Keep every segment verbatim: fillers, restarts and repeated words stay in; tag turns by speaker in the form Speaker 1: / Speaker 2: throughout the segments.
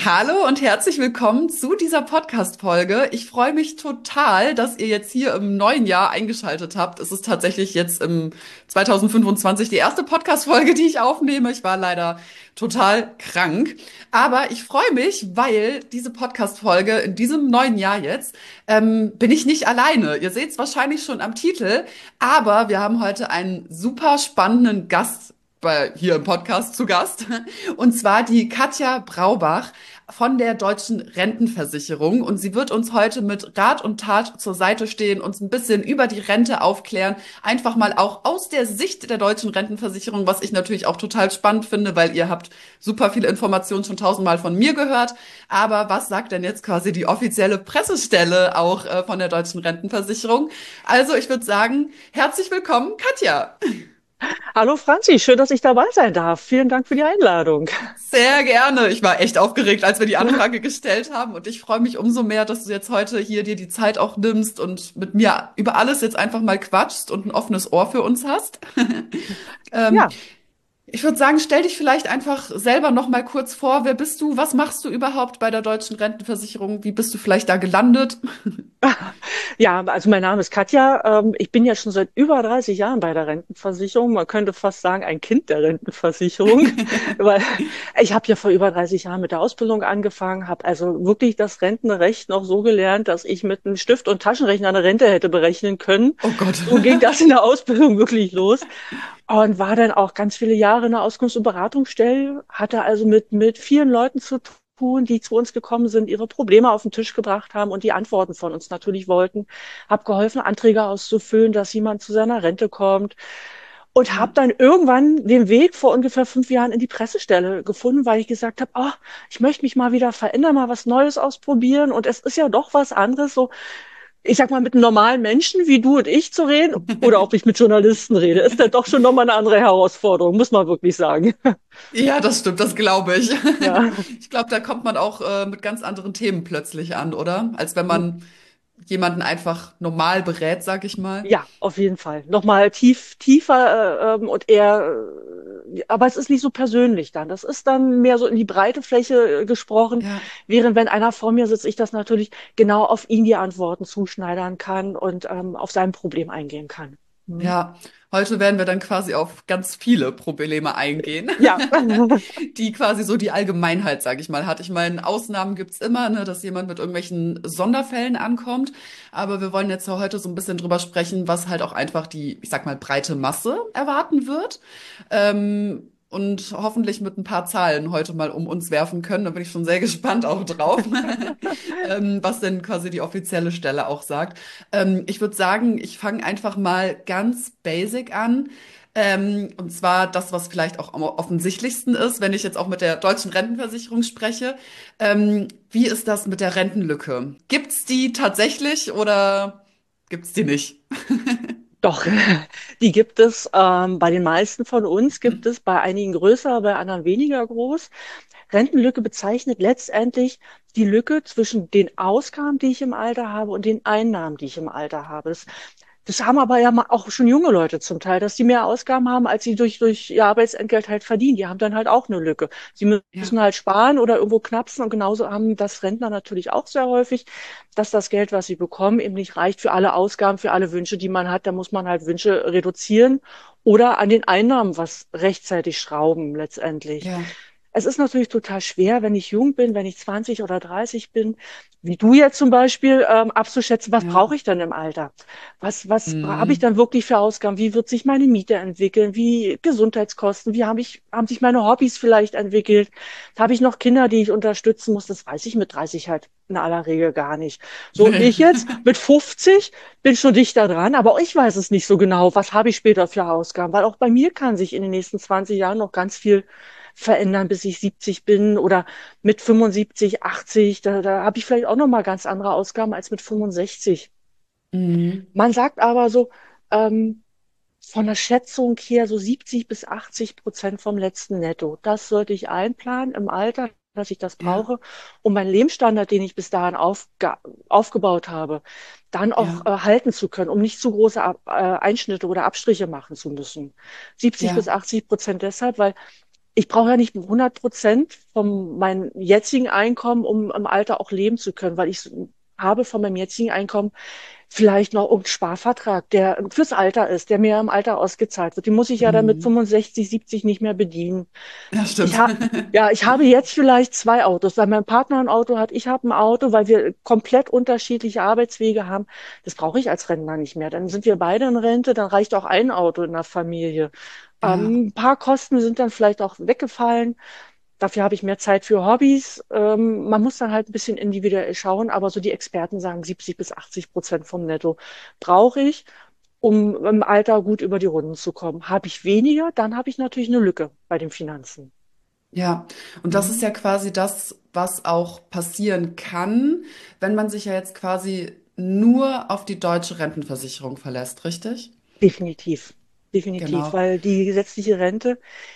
Speaker 1: Hallo und herzlich willkommen zu dieser Podcast-Folge. Ich freue mich total, dass ihr jetzt hier im neuen Jahr eingeschaltet habt. Es ist tatsächlich jetzt im zwanzig fünfundzwanzig die erste Podcast-Folge, die ich aufnehme. Ich war leider total krank. Aber ich freue mich, weil diese Podcast-Folge in diesem neuen Jahr jetzt ähm, bin ich nicht alleine. Ihr seht es wahrscheinlich schon am Titel, aber wir haben heute einen super spannenden Gast bei, hier im Podcast zu Gast. Und zwar die Katja Braubach von der Deutschen Rentenversicherung. Und sie wird uns heute mit Rat und Tat zur Seite stehen, uns ein bisschen über die Rente aufklären. Einfach mal auch aus der Sicht der Deutschen Rentenversicherung, was ich natürlich auch total spannend finde, weil ihr habt super viele Informationen schon tausendmal von mir gehört. Aber was sagt denn jetzt quasi die offizielle Pressestelle auch äh, von der Deutschen Rentenversicherung? Also ich würde sagen, herzlich willkommen, Katja.
Speaker 2: Hallo Franzi, schön, dass ich dabei sein darf. Vielen Dank für die Einladung.
Speaker 1: Sehr gerne. Ich war echt aufgeregt, als wir die Anfrage gestellt haben. Und ich freue mich umso mehr, dass du jetzt heute hier dir die Zeit auch nimmst und mit mir über alles jetzt einfach mal quatschst und ein offenes Ohr für uns hast. ähm,
Speaker 2: Ja,
Speaker 1: Ich würde sagen, stell dich vielleicht einfach selber noch mal kurz vor. Wer bist du? Was machst du überhaupt bei der Deutschen Rentenversicherung? Wie bist du vielleicht da gelandet?
Speaker 2: ja, also mein Name ist Katja. Ähm, Ich bin ja schon seit über dreißig Jahren bei der Rentenversicherung. Man könnte fast sagen, ein Kind der Rentenversicherung, weil ich habe ja vor über dreißig Jahren mit der Ausbildung angefangen, habe also wirklich das Rentenrecht noch so gelernt, dass ich mit einem Stift und Taschenrechner eine Rente hätte berechnen können.
Speaker 1: Oh Gott.
Speaker 2: So ging das in der Ausbildung wirklich los. Und war dann auch ganz viele Jahre in der Auskunfts- und Beratungsstelle, hatte also mit, mit vielen Leuten zu tun, die zu uns gekommen sind, ihre Probleme auf den Tisch gebracht haben und die Antworten von uns natürlich wollten. Hab geholfen, Anträge auszufüllen, dass jemand zu seiner Rente kommt. Und habe
Speaker 1: Ja.
Speaker 2: dann irgendwann den Weg vor ungefähr fünf Jahren in die Pressestelle gefunden, weil ich gesagt habe, oh, ich möchte mich mal wieder verändern, mal was Neues ausprobieren. Und es ist ja doch was anderes, so ich sag mal, mit einem normalen Menschen wie du und ich zu reden oder ob ich mit Journalisten rede, ist dann doch schon nochmal eine andere Herausforderung, muss man wirklich sagen.
Speaker 1: Ja, das stimmt, das glaube ich.
Speaker 2: Ja.
Speaker 1: Ich glaube, da kommt man auch äh, mit ganz anderen Themen plötzlich an, oder? Als wenn man jemanden einfach normal berät, sag ich mal.
Speaker 2: Ja, auf jeden Fall. Nochmal tief, tiefer äh, ähm, und eher, äh, aber es ist nicht so persönlich dann. Das ist dann mehr so in die breite Fläche äh, gesprochen,
Speaker 1: Ja.
Speaker 2: während wenn einer vor mir sitzt, ich das natürlich genau auf ihn die Antworten zuschneidern kann und ähm, auf sein Problem eingehen kann. Mhm.
Speaker 1: Ja, heute werden wir dann quasi auf ganz viele Probleme eingehen,
Speaker 2: Ja.
Speaker 1: die quasi so die Allgemeinheit, sage ich mal, hat. Ich meine, Ausnahmen gibt's immer, ne, dass jemand mit irgendwelchen Sonderfällen ankommt. Aber wir wollen jetzt ja heute so ein bisschen drüber sprechen, was halt auch einfach die, ich sag mal, breite Masse erwarten wird. Ähm, und hoffentlich mit ein paar Zahlen heute mal um uns werfen können. Da bin ich schon sehr gespannt auch drauf, ähm, was denn quasi die offizielle Stelle auch sagt. Ähm, ich würde sagen, ich fange einfach mal ganz basic an. Ähm, und zwar das, was vielleicht auch am offensichtlichsten ist, wenn ich jetzt auch mit der deutschen Rentenversicherung spreche. Ähm, wie ist das mit der Rentenlücke? Gibt's die tatsächlich oder gibt's die nicht?
Speaker 2: Doch, die gibt es. Ähm, bei den meisten von uns gibt es, bei einigen größer, bei anderen weniger groß. Rentenlücke bezeichnet letztendlich die Lücke zwischen den Ausgaben, die ich im Alter habe, und den Einnahmen, die ich im Alter habe. Das, das haben aber ja ma- auch schon junge Leute zum Teil, dass die mehr Ausgaben haben, als sie durch, durch ihr Arbeitsentgelt halt verdienen. Die haben dann halt auch eine Lücke. Sie
Speaker 1: Ja,
Speaker 2: müssen halt sparen oder irgendwo knapsen und genauso haben das Rentner natürlich auch sehr häufig, dass das Geld, was sie bekommen, eben nicht reicht für alle Ausgaben, für alle Wünsche, die man hat. Da muss man halt Wünsche reduzieren oder an den Einnahmen was rechtzeitig schrauben letztendlich.
Speaker 1: ja,
Speaker 2: Es ist natürlich total schwer, wenn ich jung bin, wenn ich zwanzig oder dreißig bin, wie du jetzt zum Beispiel, ähm, abzuschätzen, was
Speaker 1: ja.
Speaker 2: brauche ich denn im Alter? Was, was habe ich
Speaker 1: Hm.
Speaker 2: dann wirklich für Ausgaben? Wie wird sich meine Miete entwickeln? Wie Gesundheitskosten? Wie habe ich, haben sich meine Hobbys vielleicht entwickelt? Habe ich noch Kinder, die ich unterstützen muss? Das weiß ich mit dreißig halt in aller Regel gar nicht. So, und
Speaker 1: Nee.
Speaker 2: ich jetzt mit fünfzig bin schon dichter dran, aber auch ich weiß es nicht so genau, was habe ich später für Ausgaben, weil auch bei mir kann sich in den nächsten zwanzig Jahren noch ganz viel verändern, bis ich siebzig bin oder mit fünfundsiebzig, achtzig. Da, da habe ich vielleicht auch noch mal ganz andere Ausgaben als mit fünfundsechzig.
Speaker 1: Hm.
Speaker 2: Man sagt aber so, ähm, von der Schätzung her so siebzig bis achtzig Prozent vom letzten Netto. Das sollte ich einplanen im Alter, dass ich das
Speaker 1: Ja,
Speaker 2: brauche, um meinen Lebensstandard, den ich bis dahin aufge aufgebaut habe, dann auch
Speaker 1: ja,
Speaker 2: äh, halten zu können, um nicht zu große Ab äh, Einschnitte oder Abstriche machen zu müssen. siebzig bis
Speaker 1: ja,
Speaker 2: achtzig Prozent deshalb, weil ich brauche ja nicht hundert Prozent von meinem jetzigen Einkommen, um im Alter auch leben zu können, weil ich habe von meinem jetzigen Einkommen vielleicht noch irgendeinen Sparvertrag, der fürs Alter ist, der mir im Alter ausgezahlt wird. Den muss ich ja dann mit
Speaker 1: Mhm.
Speaker 2: fünfundsechzig, siebzig nicht mehr bedienen.
Speaker 1: Ja,
Speaker 2: Ich
Speaker 1: stimmt.
Speaker 2: habe, ja, ich habe jetzt vielleicht zwei Autos, weil mein Partner ein Auto hat, ich habe ein Auto, weil wir komplett unterschiedliche Arbeitswege haben. Das brauche ich als Rentner nicht mehr. Dann sind wir beide in Rente, dann reicht auch ein Auto in der Familie.
Speaker 1: Ja,
Speaker 2: Ähm, ein paar Kosten sind dann vielleicht auch weggefallen. Dafür habe ich mehr Zeit für Hobbys. Ähm, man muss dann halt ein bisschen individuell schauen, aber so die Experten sagen, siebzig bis achtzig Prozent vom Netto brauche ich, um im Alter gut über die Runden zu kommen. Habe ich weniger, dann habe ich natürlich eine Lücke bei den Finanzen.
Speaker 1: ja. Und das ist
Speaker 2: Mhm.
Speaker 1: ja quasi das, was auch passieren kann, wenn man sich ja jetzt quasi nur auf die deutsche Rentenversicherung verlässt, richtig?
Speaker 2: Definitiv, definitiv,
Speaker 1: Genau.
Speaker 2: weil die gesetzliche Rente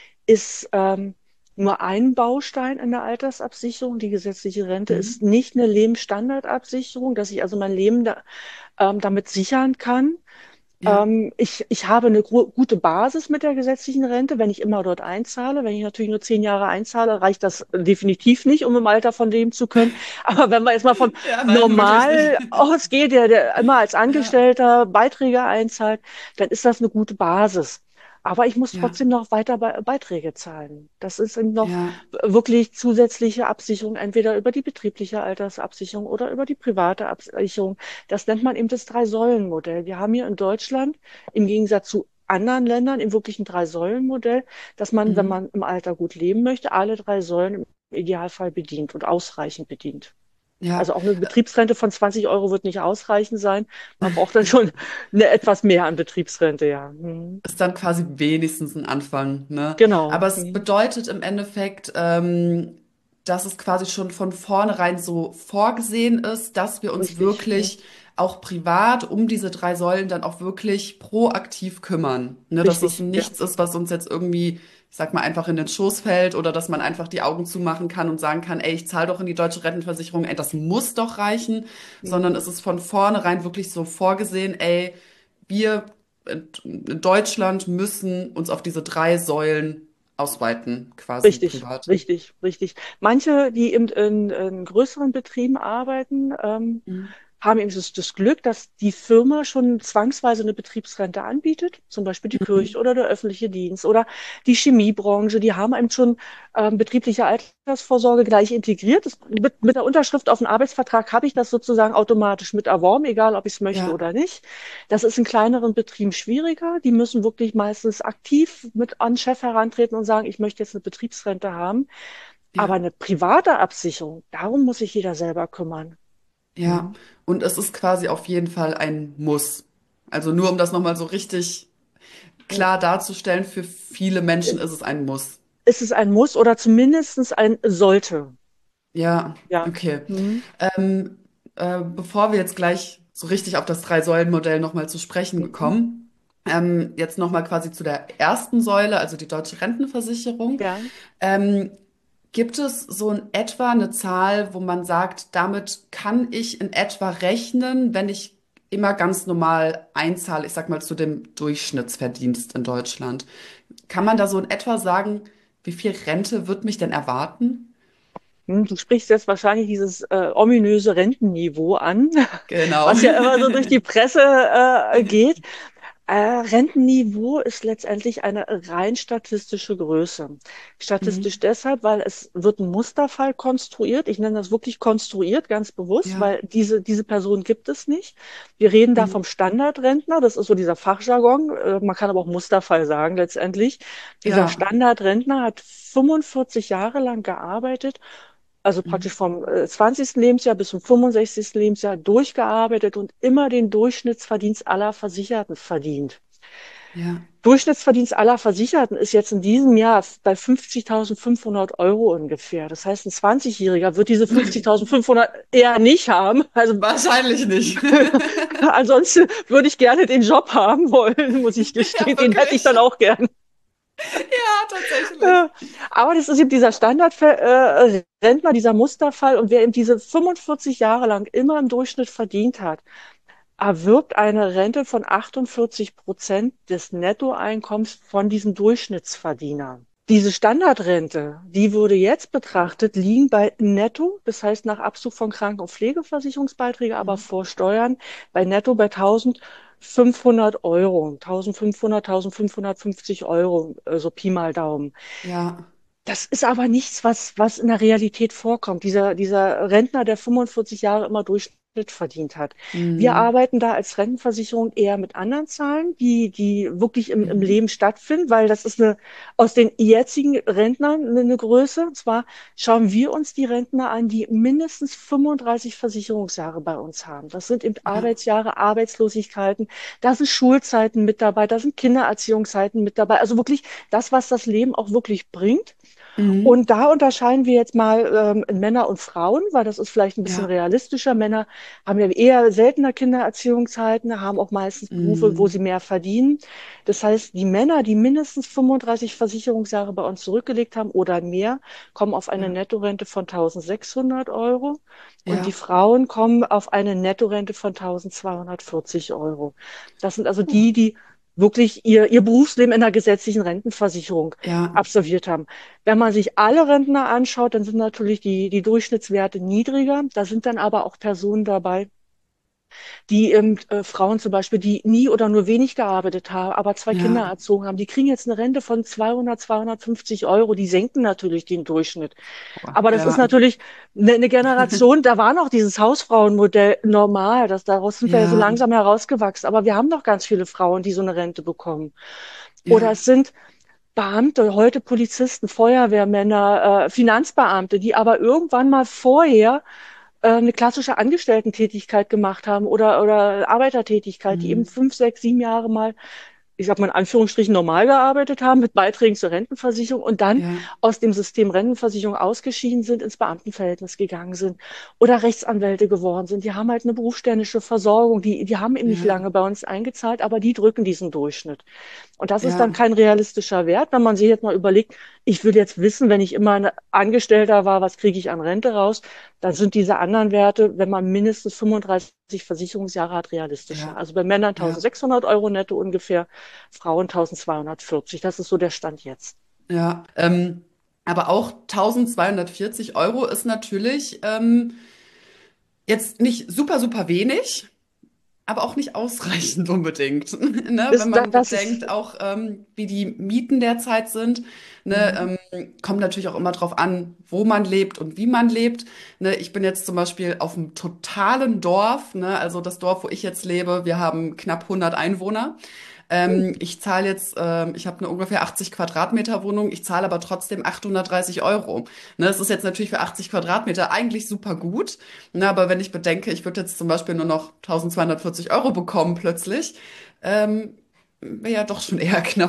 Speaker 2: ist ähm, nur ein Baustein in der Altersabsicherung. Die gesetzliche Rente ist
Speaker 1: Mhm.
Speaker 2: nicht eine Lebensstandardabsicherung, dass ich also mein Leben da, ähm, damit sichern kann.
Speaker 1: Ja,
Speaker 2: Ähm, ich, ich habe eine gro- gute Basis mit der gesetzlichen Rente, wenn ich immer dort einzahle. Wenn ich natürlich nur zehn Jahre einzahle, reicht das definitiv nicht, um im Alter von leben zu können. Aber wenn man jetzt mal vom
Speaker 1: ja, nein, wirklich nicht.
Speaker 2: Normal ausgeht, der, der immer als
Speaker 1: Ja,
Speaker 2: Angestellter Beiträge einzahlt, dann ist das eine gute Basis. Aber ich muss
Speaker 1: ja,
Speaker 2: trotzdem noch weiter Be Beiträge zahlen. Das ist eben noch
Speaker 1: ja,
Speaker 2: wirklich zusätzliche Absicherung, entweder über die betriebliche Altersabsicherung oder über die private Absicherung. Das nennt man eben das Drei-Säulen-Modell. Wir haben hier in Deutschland im Gegensatz zu anderen Ländern im wirklichen Drei-Säulen-Modell, dass man, wenn
Speaker 1: mhm.
Speaker 2: man im Alter gut leben möchte, alle drei Säulen im Idealfall bedient und ausreichend bedient.
Speaker 1: Ja.
Speaker 2: Also auch eine Betriebsrente von zwanzig Euro wird nicht ausreichend sein. Man braucht dann schon eine, etwas mehr an Betriebsrente, ja. Hm.
Speaker 1: Ist dann quasi wenigstens ein Anfang, ne?
Speaker 2: Genau.
Speaker 1: Aber es
Speaker 2: Hm.
Speaker 1: bedeutet im Endeffekt, ähm, dass es quasi schon von vornherein so vorgesehen ist, dass wir uns
Speaker 2: Richtig. Hm.
Speaker 1: wirklich auch privat um diese drei Säulen dann auch wirklich proaktiv kümmern. Ne? Dass es
Speaker 2: Richtig, ja.
Speaker 1: nichts ist, was uns jetzt irgendwie, ich sag mal, einfach in den Schoß fällt oder dass man einfach die Augen zumachen kann und sagen kann, ey, ich zahle doch in die deutsche Rentenversicherung, ey, das muss doch reichen, sondern
Speaker 2: Hm.
Speaker 1: es ist von vornherein wirklich so vorgesehen, ey, wir in Deutschland müssen uns auf diese drei Säulen ausweiten, quasi
Speaker 2: Richtig,
Speaker 1: privat.
Speaker 2: richtig, richtig. Manche, die eben in, in größeren Betrieben arbeiten, ähm,
Speaker 1: Mhm.
Speaker 2: haben eben das, das Glück, dass die Firma schon zwangsweise eine Betriebsrente anbietet, zum Beispiel die Kirche
Speaker 1: Mhm.
Speaker 2: oder der öffentliche Dienst oder die Chemiebranche, die haben eben schon ähm, betriebliche Altersvorsorge gleich integriert. Das, mit, mit der Unterschrift auf den Arbeitsvertrag habe ich das sozusagen automatisch mit erworben, egal ob ich es möchte
Speaker 1: Ja,
Speaker 2: oder nicht. Das ist in kleineren Betrieben schwieriger. Die müssen wirklich meistens aktiv mit an den Chef herantreten und sagen, ich möchte jetzt eine Betriebsrente haben. Aber
Speaker 1: ja,
Speaker 2: eine private Absicherung, darum muss sich jeder selber kümmern.
Speaker 1: ja.
Speaker 2: Hm.
Speaker 1: Und es ist quasi auf jeden Fall ein Muss. Also nur um das nochmal so richtig klar darzustellen, für viele Menschen ist es ein Muss.
Speaker 2: Ist es ein Muss oder zumindest ein sollte?
Speaker 1: Ja,
Speaker 2: Ja.
Speaker 1: okay.
Speaker 2: Hm.
Speaker 1: Ähm, äh, bevor wir jetzt gleich so richtig auf das Drei-Säulen-Modell nochmal zu sprechen
Speaker 2: Mhm.
Speaker 1: kommen, ähm, jetzt nochmal quasi zu der ersten Säule, also die deutsche Rentenversicherung.
Speaker 2: Ja.
Speaker 1: Ähm, Gibt es so in etwa eine Zahl, wo man sagt, damit kann ich in etwa rechnen, wenn ich immer ganz normal einzahle, ich sag mal zu dem Durchschnittsverdienst in Deutschland? Kann man da so in etwa sagen, wie viel Rente wird mich denn erwarten?
Speaker 2: Hm, du sprichst jetzt wahrscheinlich dieses äh, ominöse Rentenniveau an,
Speaker 1: Genau.
Speaker 2: was ja immer so durch die Presse äh, geht. Äh, Rentenniveau ist letztendlich eine rein statistische Größe. Statistisch
Speaker 1: Mhm.
Speaker 2: deshalb, weil es wird ein Musterfall konstruiert. Ich nenne das wirklich konstruiert, ganz bewusst,
Speaker 1: Ja.
Speaker 2: weil diese, diese Person gibt es nicht. Wir reden da
Speaker 1: Mhm.
Speaker 2: vom Standardrentner. Das ist so dieser Fachjargon. Äh, man kann aber auch Musterfall sagen letztendlich. Dieser
Speaker 1: Ja.
Speaker 2: Standardrentner hat fünfundvierzig Jahre lang gearbeitet, also praktisch
Speaker 1: Mhm.
Speaker 2: vom äh, zwanzigsten. Lebensjahr bis zum fünfundsechzigsten. Lebensjahr durchgearbeitet und immer den Durchschnittsverdienst aller Versicherten verdient.
Speaker 1: Ja.
Speaker 2: Durchschnittsverdienst aller Versicherten ist jetzt in diesem Jahr bei fünfzigtausendfünfhundert Euro ungefähr. Das heißt, ein zwanzig-Jähriger wird diese fünfzigtausendfünfhundert eher nicht haben. Also
Speaker 1: Wahrscheinlich nicht.
Speaker 2: ansonsten würde ich gerne den Job haben wollen, muss ich
Speaker 1: Ja,
Speaker 2: gestehen. Den hätte ich
Speaker 1: wirklich.
Speaker 2: dann auch gern.
Speaker 1: Ja, tatsächlich.
Speaker 2: Ja. Aber das ist eben dieser Standardrentner, dieser Musterfall. Und wer eben diese fünfundvierzig Jahre lang immer im Durchschnitt verdient hat, erwirbt eine Rente von achtundvierzig Prozent des Nettoeinkommens von diesem Durchschnittsverdiener. Diese Standardrente, die würde jetzt betrachtet liegen bei netto, das heißt nach Abzug von Kranken- und Pflegeversicherungsbeiträge, aber
Speaker 1: Mhm.
Speaker 2: vor Steuern bei netto bei eintausendfünfhundert Euro, eintausendfünfhundert, eintausendfünfhundertfünfzig Euro, äh, so Pi mal Daumen.
Speaker 1: Ja.
Speaker 2: Das ist aber nichts, was, was in der Realität vorkommt. Dieser, dieser Rentner, der fünfundvierzig Jahre immer Durchschnitt verdient hat. Wir
Speaker 1: Mhm.
Speaker 2: arbeiten da als Rentenversicherung eher mit anderen Zahlen, die, die wirklich im, im
Speaker 1: Mhm.
Speaker 2: Leben stattfinden, weil das ist eine, aus den jetzigen Rentnern eine, eine Größe. Und zwar schauen wir uns die Rentner an, die mindestens fünfunddreißig Versicherungsjahre bei uns haben. Das sind eben
Speaker 1: Ja.
Speaker 2: Arbeitsjahre, Arbeitslosigkeiten, da sind Schulzeiten mit dabei, da sind Kindererziehungszeiten mit dabei. Also wirklich das, was das Leben auch wirklich bringt.
Speaker 1: Mhm.
Speaker 2: Und da unterscheiden wir jetzt mal ähm, in Männer und Frauen, weil das ist vielleicht ein bisschen
Speaker 1: Ja.
Speaker 2: realistischer. Männer haben ja eher seltener Kindererziehungszeiten, haben auch meistens Berufe, wo
Speaker 1: Mhm.
Speaker 2: sie mehr verdienen. Das heißt, die Männer, die mindestens fünfunddreißig Versicherungsjahre bei uns zurückgelegt haben oder mehr, kommen auf eine
Speaker 1: Ja.
Speaker 2: Nettorente von eintausendsechshundert Euro. Und die
Speaker 1: Ja.
Speaker 2: Frauen kommen auf eine Nettorente von eintausendzweihundertvierzig Euro. Das sind also
Speaker 1: Puh.
Speaker 2: die, die wirklich ihr, ihr Berufsleben in der gesetzlichen Rentenversicherung
Speaker 1: Ja.
Speaker 2: absolviert haben. Wenn man sich alle Rentner anschaut, dann sind natürlich die, die Durchschnittswerte niedriger. Da sind dann aber auch Personen dabei, die ähm, äh, Frauen zum Beispiel, die nie oder nur wenig gearbeitet haben, aber zwei Kinder
Speaker 1: Ja.
Speaker 2: erzogen haben, die kriegen jetzt eine Rente von zweihundert, zweihundertfünfzig Euro. Die senken natürlich den Durchschnitt.
Speaker 1: Aua.
Speaker 2: Aber das ist
Speaker 1: Ja.
Speaker 2: natürlich eine, eine Generation, da war noch dieses Hausfrauenmodell normal. Das, daraus sind wir ja so
Speaker 1: Ja.
Speaker 2: langsam herausgewachsen. Aber wir haben noch ganz viele Frauen, die so eine Rente bekommen. Oder
Speaker 1: Ja.
Speaker 2: es sind Beamte, heute Polizisten, Feuerwehrmänner, äh, Finanzbeamte, die aber irgendwann mal vorher äh, eine klassische Angestellten-Tätigkeit gemacht haben oder, oder Arbeitertätigkeit, die eben
Speaker 1: Mhm.
Speaker 2: fünf, sechs, sieben Jahre mal, ich sag mal in Anführungsstrichen, normal gearbeitet haben mit Beiträgen zur Rentenversicherung und dann
Speaker 1: Ja.
Speaker 2: aus dem System Rentenversicherung ausgeschieden sind, ins Beamtenverhältnis gegangen sind oder Rechtsanwälte geworden sind. Die haben halt eine berufsständische Versorgung, die, die haben eben nicht
Speaker 1: Ja.
Speaker 2: lange bei uns eingezahlt, aber die drücken diesen Durchschnitt. Und das ist dann
Speaker 1: Ja.
Speaker 2: kein realistischer Wert, wenn man sich jetzt mal überlegt, ich will jetzt wissen, wenn ich immer ein Angestellter war, was kriege ich an Rente raus? Dann sind diese anderen Werte, wenn man mindestens fünfunddreißig Versicherungsjahre hat, realistischer.
Speaker 1: Ja.
Speaker 2: Also bei Männern
Speaker 1: Ja.
Speaker 2: eintausendsechshundert Euro netto ungefähr, Frauen eintausendzweihundertvierzig. Das ist so der Stand jetzt.
Speaker 1: Ja. Ähm, aber auch eintausendzweihundertvierzig Euro ist natürlich ähm, jetzt nicht super, super wenig, aber auch nicht ausreichend unbedingt. Ne? Wenn
Speaker 2: Das,
Speaker 1: man
Speaker 2: das ist,
Speaker 1: bedenkt, auch ähm, wie die Mieten derzeit sind,
Speaker 2: mhm.
Speaker 1: ne? Ähm, kommt natürlich auch immer drauf an, wo man lebt und wie man lebt. Ne? Ich bin jetzt zum Beispiel auf einem totalen Dorf, ne? Also das Dorf, wo ich jetzt lebe, wir haben knapp hundert Einwohner. Ähm, ich zahle jetzt, ähm, ich habe eine ungefähr achtzig Quadratmeter Wohnung, ich zahle aber trotzdem achthundertdreißig Euro. Ne, das ist jetzt natürlich für achtzig Quadratmeter eigentlich super gut. Ne, aber wenn ich bedenke, ich würde jetzt zum Beispiel nur noch eintausendzweihundertvierzig Euro bekommen plötzlich, ähm, wäre ja doch schon eher knapp.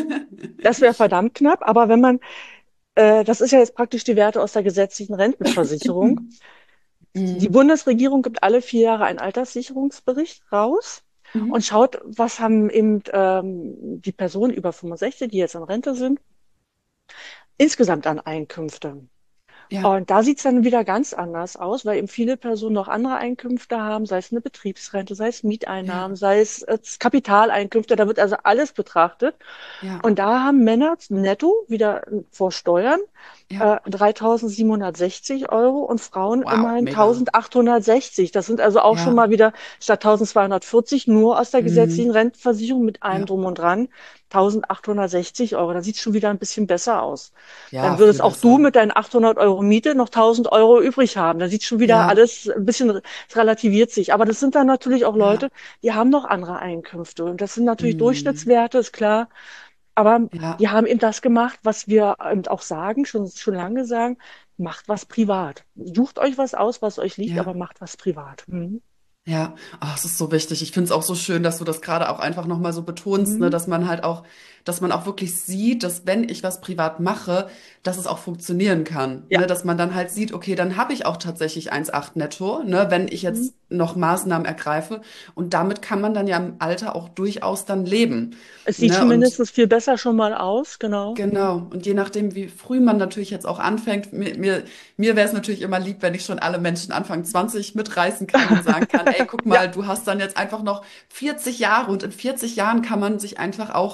Speaker 2: Das wäre verdammt knapp, aber wenn man, äh, das ist ja jetzt praktisch die Werte aus der gesetzlichen Rentenversicherung. Die
Speaker 1: Mhm.
Speaker 2: Bundesregierung gibt alle vier Jahre einen Alterssicherungsbericht raus und
Speaker 1: Mhm.
Speaker 2: schaut, was haben eben ähm, die Personen über fünfundsechzig, die jetzt in Rente sind, insgesamt an Einkünften.
Speaker 1: Ja,
Speaker 2: Und da sieht's dann wieder ganz anders aus, weil eben viele Personen noch andere Einkünfte haben, sei es eine Betriebsrente, sei es Mieteinnahmen,
Speaker 1: ja,
Speaker 2: sei es äh, Kapitaleinkünfte, da wird also alles betrachtet.
Speaker 1: ja,
Speaker 2: Und da haben Männer netto wieder vor Steuern
Speaker 1: ja.
Speaker 2: äh, dreitausendsiebenhundertsechzig Euro und Frauen
Speaker 1: Wow,
Speaker 2: immerhin
Speaker 1: mega.
Speaker 2: eintausendachthundertsechzig. Das sind also auch schon
Speaker 1: Ja,
Speaker 2: mal wieder statt eintausendzweihundertvierzig nur aus der gesetzlichen
Speaker 1: mhm.
Speaker 2: Rentenversicherung mit allem
Speaker 1: Ja,
Speaker 2: drum und dran eintausendachthundertsechzig Euro. Da sieht es schon wieder ein bisschen besser aus.
Speaker 1: ja,
Speaker 2: Dann
Speaker 1: viel
Speaker 2: würdest auch du
Speaker 1: besser.
Speaker 2: mit deinen achthundert Euro Miete noch tausend Euro übrig haben. Da sieht schon wieder
Speaker 1: Ja,
Speaker 2: alles ein bisschen, es relativiert sich. Aber das sind dann natürlich auch
Speaker 1: ja,
Speaker 2: Leute, die haben noch andere Einkünfte. Und das sind natürlich
Speaker 1: mhm.
Speaker 2: Durchschnittswerte, ist klar. Aber
Speaker 1: Ja,
Speaker 2: die haben eben das gemacht, was wir eben auch sagen, schon, schon lange sagen, macht was privat. Sucht euch was aus, was euch liegt, aber
Speaker 1: ja.
Speaker 2: macht was privat. Mhm.
Speaker 1: Ja, ach, es ist so wichtig. Ich finde es auch so schön, dass du das gerade auch einfach nochmal so betonst, ne,
Speaker 2: Mhm.
Speaker 1: dass man halt auch, dass man auch wirklich sieht, dass wenn ich was privat mache, dass es auch funktionieren kann,
Speaker 2: Ja.
Speaker 1: ne, dass man dann halt sieht, okay, dann habe ich auch tatsächlich eins Komma acht netto, ne, wenn ich
Speaker 2: Mhm.
Speaker 1: jetzt noch Maßnahmen ergreife und damit kann man dann ja im Alter auch durchaus dann leben,
Speaker 2: Es sieht
Speaker 1: ne,
Speaker 2: schon
Speaker 1: und
Speaker 2: mindestens viel besser schon mal aus, genau.
Speaker 1: genau. Und je nachdem, wie früh man natürlich jetzt auch anfängt, mir, mir, mir wäre es natürlich immer lieb, wenn ich schon alle Menschen Anfang zwanzig mitreißen kann und sagen kann, ey, guck
Speaker 2: Ja,
Speaker 1: mal, du hast dann jetzt einfach noch vierzig Jahre und in vierzig Jahren kann man sich einfach auch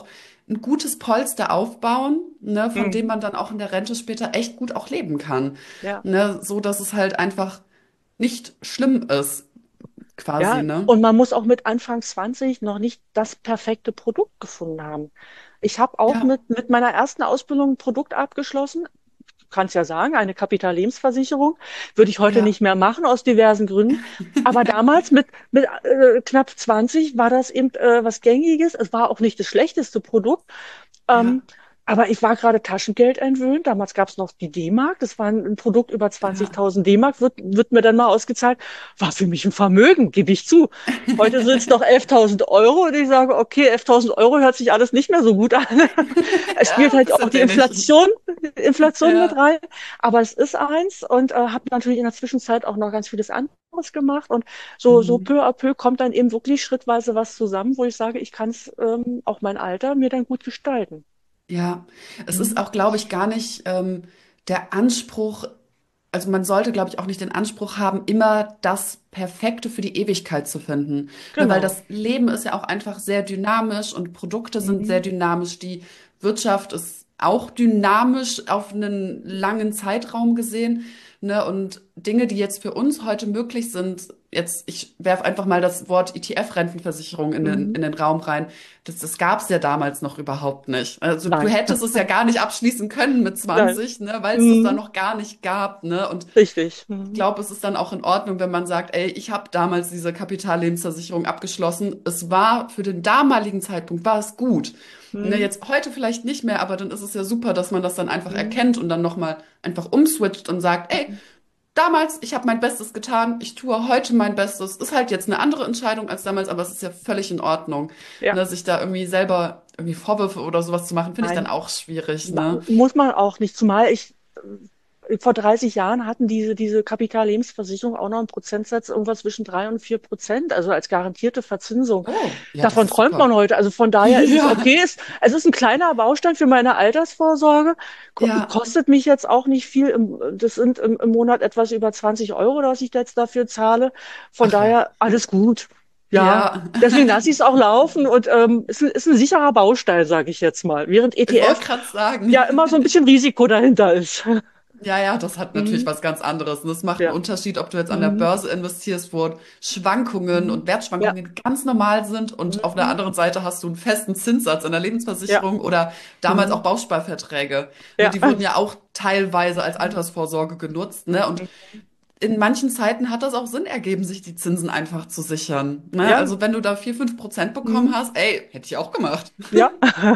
Speaker 1: ein gutes Polster aufbauen, ne, von dem
Speaker 2: Mhm.
Speaker 1: man dann auch in der Rente später echt gut auch leben kann.
Speaker 2: Ja.
Speaker 1: Ne, so dass es halt einfach nicht schlimm ist, quasi,
Speaker 2: Ja,
Speaker 1: ne?
Speaker 2: und man muss auch mit Anfang zwanzig noch nicht das perfekte Produkt gefunden haben. Ich habe auch
Speaker 1: Ja,
Speaker 2: mit, mit meiner ersten Ausbildung ein Produkt abgeschlossen. Du kannst ja sagen, eine Kapitallebensversicherung. Würde ich heute
Speaker 1: ja,
Speaker 2: nicht mehr machen, aus diversen Gründen. Aber damals mit, mit äh, knapp zwanzig war das eben äh, was Gängiges. Es war auch nicht das schlechteste Produkt.
Speaker 1: ja,
Speaker 2: Ähm, aber ich war gerade Taschengeld entwöhnt. Damals gab es noch die D-Mark. Das war ein, ein Produkt über
Speaker 1: ja.
Speaker 2: zwanzigtausend D-Mark, wird, wird mir dann mal ausgezahlt. War für mich ein Vermögen, gebe ich zu. Heute sind es noch elftausend Euro und ich sage, okay, elftausend Euro hört sich alles nicht mehr so gut an. Es
Speaker 1: Ja,
Speaker 2: spielt halt auch
Speaker 1: bisschen
Speaker 2: die
Speaker 1: wenig.
Speaker 2: Inflation, Inflation mit
Speaker 1: Ja.
Speaker 2: rein. Aber es ist eins und äh, habe natürlich in der Zwischenzeit auch noch ganz vieles anderes gemacht. Und so, so
Speaker 1: Mhm.
Speaker 2: peu à peu kommt dann eben wirklich schrittweise was zusammen, wo ich sage, ich kann es ähm, auch mein Alter mir dann gut gestalten.
Speaker 1: Ja, es ist
Speaker 2: Mhm.
Speaker 1: auch, glaube ich, gar nicht ähm, der Anspruch, also man sollte, glaube ich, auch nicht den Anspruch haben, immer das Perfekte für die Ewigkeit zu finden. Ne, weil
Speaker 2: Genau.
Speaker 1: das Leben ist ja auch einfach sehr dynamisch und Produkte sind sehr
Speaker 2: Mhm.
Speaker 1: dynamisch. Die Wirtschaft ist auch dynamisch auf einen langen Zeitraum gesehen. Ne, und Dinge, die jetzt für uns heute möglich sind, jetzt, ich werfe einfach mal das Wort E T F-Rentenversicherung in den,
Speaker 2: Mhm.
Speaker 1: in den Raum rein. Das, das gab es ja damals noch überhaupt nicht. Also du
Speaker 2: Nein,
Speaker 1: hättest es ja gar nicht abschließen können mit
Speaker 2: nein.
Speaker 1: zwanzig, ne, weil es das da
Speaker 2: Mhm.
Speaker 1: noch gar nicht gab, ne? Und
Speaker 2: Richtig.
Speaker 1: ich
Speaker 2: Mhm.
Speaker 1: glaube, es ist dann auch in Ordnung, wenn man sagt, ey, ich habe damals diese Kapitallebensversicherung abgeschlossen. Es war für den damaligen Zeitpunkt war es gut. Ne,
Speaker 2: Mhm.
Speaker 1: jetzt heute vielleicht nicht mehr, aber dann ist es ja super, dass man das dann einfach
Speaker 2: Mhm.
Speaker 1: erkennt und dann nochmal einfach umswitcht und sagt, ey,
Speaker 2: Mhm.
Speaker 1: damals, ich habe mein Bestes getan, ich tue heute mein Bestes. Ist halt jetzt eine andere Entscheidung als damals, aber es ist ja völlig in Ordnung.
Speaker 2: Ja,
Speaker 1: Ne, sich da irgendwie selber irgendwie Vorwürfe oder sowas zu machen, finde ich dann
Speaker 2: nein.
Speaker 1: auch schwierig,
Speaker 2: Ma-
Speaker 1: ne?
Speaker 2: Muss man auch nicht, zumal ich äh, vor dreißig Jahren hatten diese, diese Kapitallebensversicherung auch noch einen Prozentsatz irgendwas zwischen drei und vier Prozent, also als garantierte Verzinsung.
Speaker 1: Oh, ja, das
Speaker 2: Davon
Speaker 1: ist
Speaker 2: träumt man
Speaker 1: super.
Speaker 2: heute. Also von daher ist es
Speaker 1: Ja,
Speaker 2: okay. Es, es ist ein kleiner Baustein für meine Altersvorsorge. Ko-
Speaker 1: ja,
Speaker 2: Kostet mich jetzt auch nicht viel. Im, das sind im, im Monat etwas über zwanzig Euro, was ich jetzt dafür zahle. Von
Speaker 1: ach ja.
Speaker 2: daher alles gut. Ja,
Speaker 1: Ja,
Speaker 2: deswegen lasse ich es auch laufen und ähm, ist, ein- ist ein sicherer Baustein, sage ich jetzt mal. Während
Speaker 1: ich wollte
Speaker 2: E T F
Speaker 1: gerade sagen.
Speaker 2: ja immer so ein bisschen Risiko dahinter ist.
Speaker 1: Ja, ja, das hat natürlich
Speaker 2: Mhm.
Speaker 1: was ganz anderes. Und es macht einen
Speaker 2: Ja.
Speaker 1: Unterschied, ob du jetzt an der
Speaker 2: Mhm.
Speaker 1: Börse investierst, wo Schwankungen
Speaker 2: Mhm.
Speaker 1: und
Speaker 2: Ja.
Speaker 1: Wertschwankungen ganz normal sind und auf der
Speaker 2: Mhm.
Speaker 1: anderen Seite hast du einen festen Zinssatz in der
Speaker 2: Ja.
Speaker 1: Lebensversicherung oder damals auch
Speaker 2: Mhm.
Speaker 1: Bausparverträge. Ne,
Speaker 2: Ja.
Speaker 1: die wurden ja auch teilweise als Altersvorsorge genutzt, ne? Und in manchen Zeiten hat das auch Sinn ergeben, sich die Zinsen einfach zu sichern. Ne?
Speaker 2: Ja.
Speaker 1: Also wenn du da vier, fünf Prozent bekommen
Speaker 2: Mhm.
Speaker 1: hast, ey, hätte ich auch gemacht.
Speaker 2: Ja.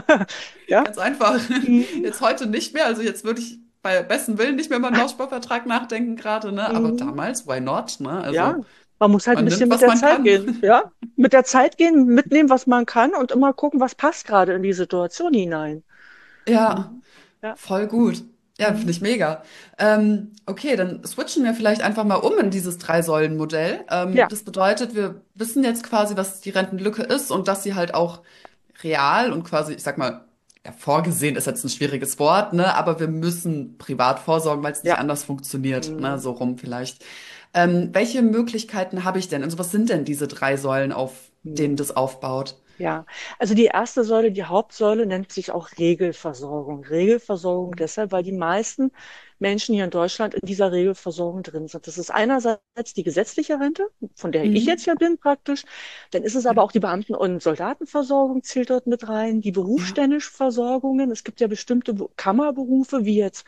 Speaker 2: Ja.
Speaker 1: Ganz einfach.
Speaker 2: Mhm.
Speaker 1: Jetzt heute nicht mehr. Also jetzt würde ich bei besten Willen nicht mehr über einen Bausparvertrag nachdenken gerade, ne? Aber
Speaker 2: Mhm.
Speaker 1: damals, why not, ne?
Speaker 2: Ja.
Speaker 1: Also
Speaker 2: Man muss halt ein
Speaker 1: man
Speaker 2: bisschen
Speaker 1: nimmt,
Speaker 2: mit
Speaker 1: was
Speaker 2: der
Speaker 1: man
Speaker 2: Zeit
Speaker 1: kann.
Speaker 2: gehen. Ja. Mit der Zeit gehen, mitnehmen, was man kann und immer gucken, was passt gerade in die Situation hinein.
Speaker 1: Ja,
Speaker 2: Mhm. Ja.
Speaker 1: voll gut. Ja, finde
Speaker 2: Mhm.
Speaker 1: ich mega. Ähm, okay, dann switchen wir vielleicht einfach mal um in dieses Drei-Säulen-Modell. Ähm,
Speaker 2: Ja.
Speaker 1: das bedeutet, wir wissen jetzt quasi, was die Rentenlücke ist und dass sie halt auch real und quasi, ich sag mal, ja, vorgesehen ist jetzt ein schwieriges Wort, ne? Aber wir müssen privat vorsorgen, weil es nicht
Speaker 2: Ja.
Speaker 1: anders funktioniert, ne?
Speaker 2: Mhm.
Speaker 1: So rum vielleicht. Ähm, welche Möglichkeiten habe ich denn? Also was sind denn diese drei Säulen, auf denen
Speaker 2: Mhm.
Speaker 1: das aufbaut?
Speaker 2: Ja, also die erste Säule, die Hauptsäule, nennt sich auch Regelversorgung. Regelversorgung deshalb, weil die meisten Menschen hier in Deutschland in dieser Regelversorgung drin sind. Das ist einerseits die gesetzliche Rente, von der ich jetzt
Speaker 1: Mhm.
Speaker 2: ja bin praktisch. Dann ist es
Speaker 1: Ja,
Speaker 2: aber auch die Beamten- und Soldatenversorgung zählt dort mit rein, die
Speaker 1: ja,
Speaker 2: berufsständische Versorgungen. Es gibt ja bestimmte Be- Kammerberufe, wie jetzt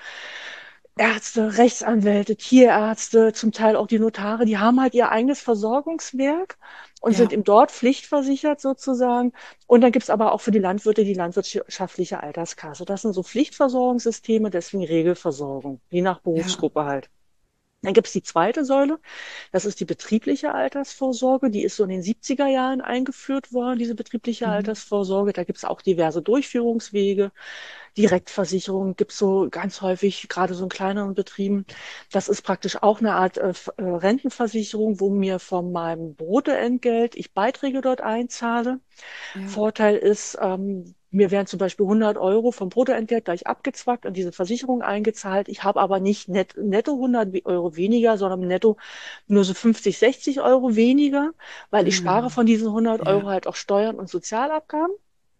Speaker 2: Ärzte, Rechtsanwälte, Tierärzte, zum Teil auch die Notare, die haben halt ihr eigenes Versorgungswerk und sind
Speaker 1: ja,
Speaker 2: eben dort pflichtversichert sozusagen. Und dann gibt's aber auch für die Landwirte die landwirtschaftliche Alterskasse. Das sind so Pflichtversorgungssysteme, deswegen Regelversorgung, je nach
Speaker 1: ja.
Speaker 2: Berufsgruppe halt. Dann gibt's die zweite Säule, das ist die betriebliche Altersvorsorge. Die ist so in den siebziger Jahren eingeführt worden, diese betriebliche
Speaker 1: Mhm.
Speaker 2: Altersvorsorge. Da gibt's auch diverse Durchführungswege. Direktversicherung gibt's so ganz häufig, gerade so in kleineren Betrieben. Das ist praktisch auch eine Art äh, F- äh, Rentenversicherung, wo mir von meinem Bruttoentgelt ich Beiträge dort einzahle.
Speaker 1: Ja,
Speaker 2: Vorteil ist, ähm, mir werden zum Beispiel hundert Euro vom Bruttoentgelt gleich abgezwackt und diese Versicherung eingezahlt. Ich habe aber nicht net, netto hundert Euro weniger, sondern netto nur so fünfzig, sechzig Euro weniger, weil ich spare
Speaker 1: mhm.
Speaker 2: von diesen hundert Euro
Speaker 1: Ja,
Speaker 2: halt auch Steuern und Sozialabgaben.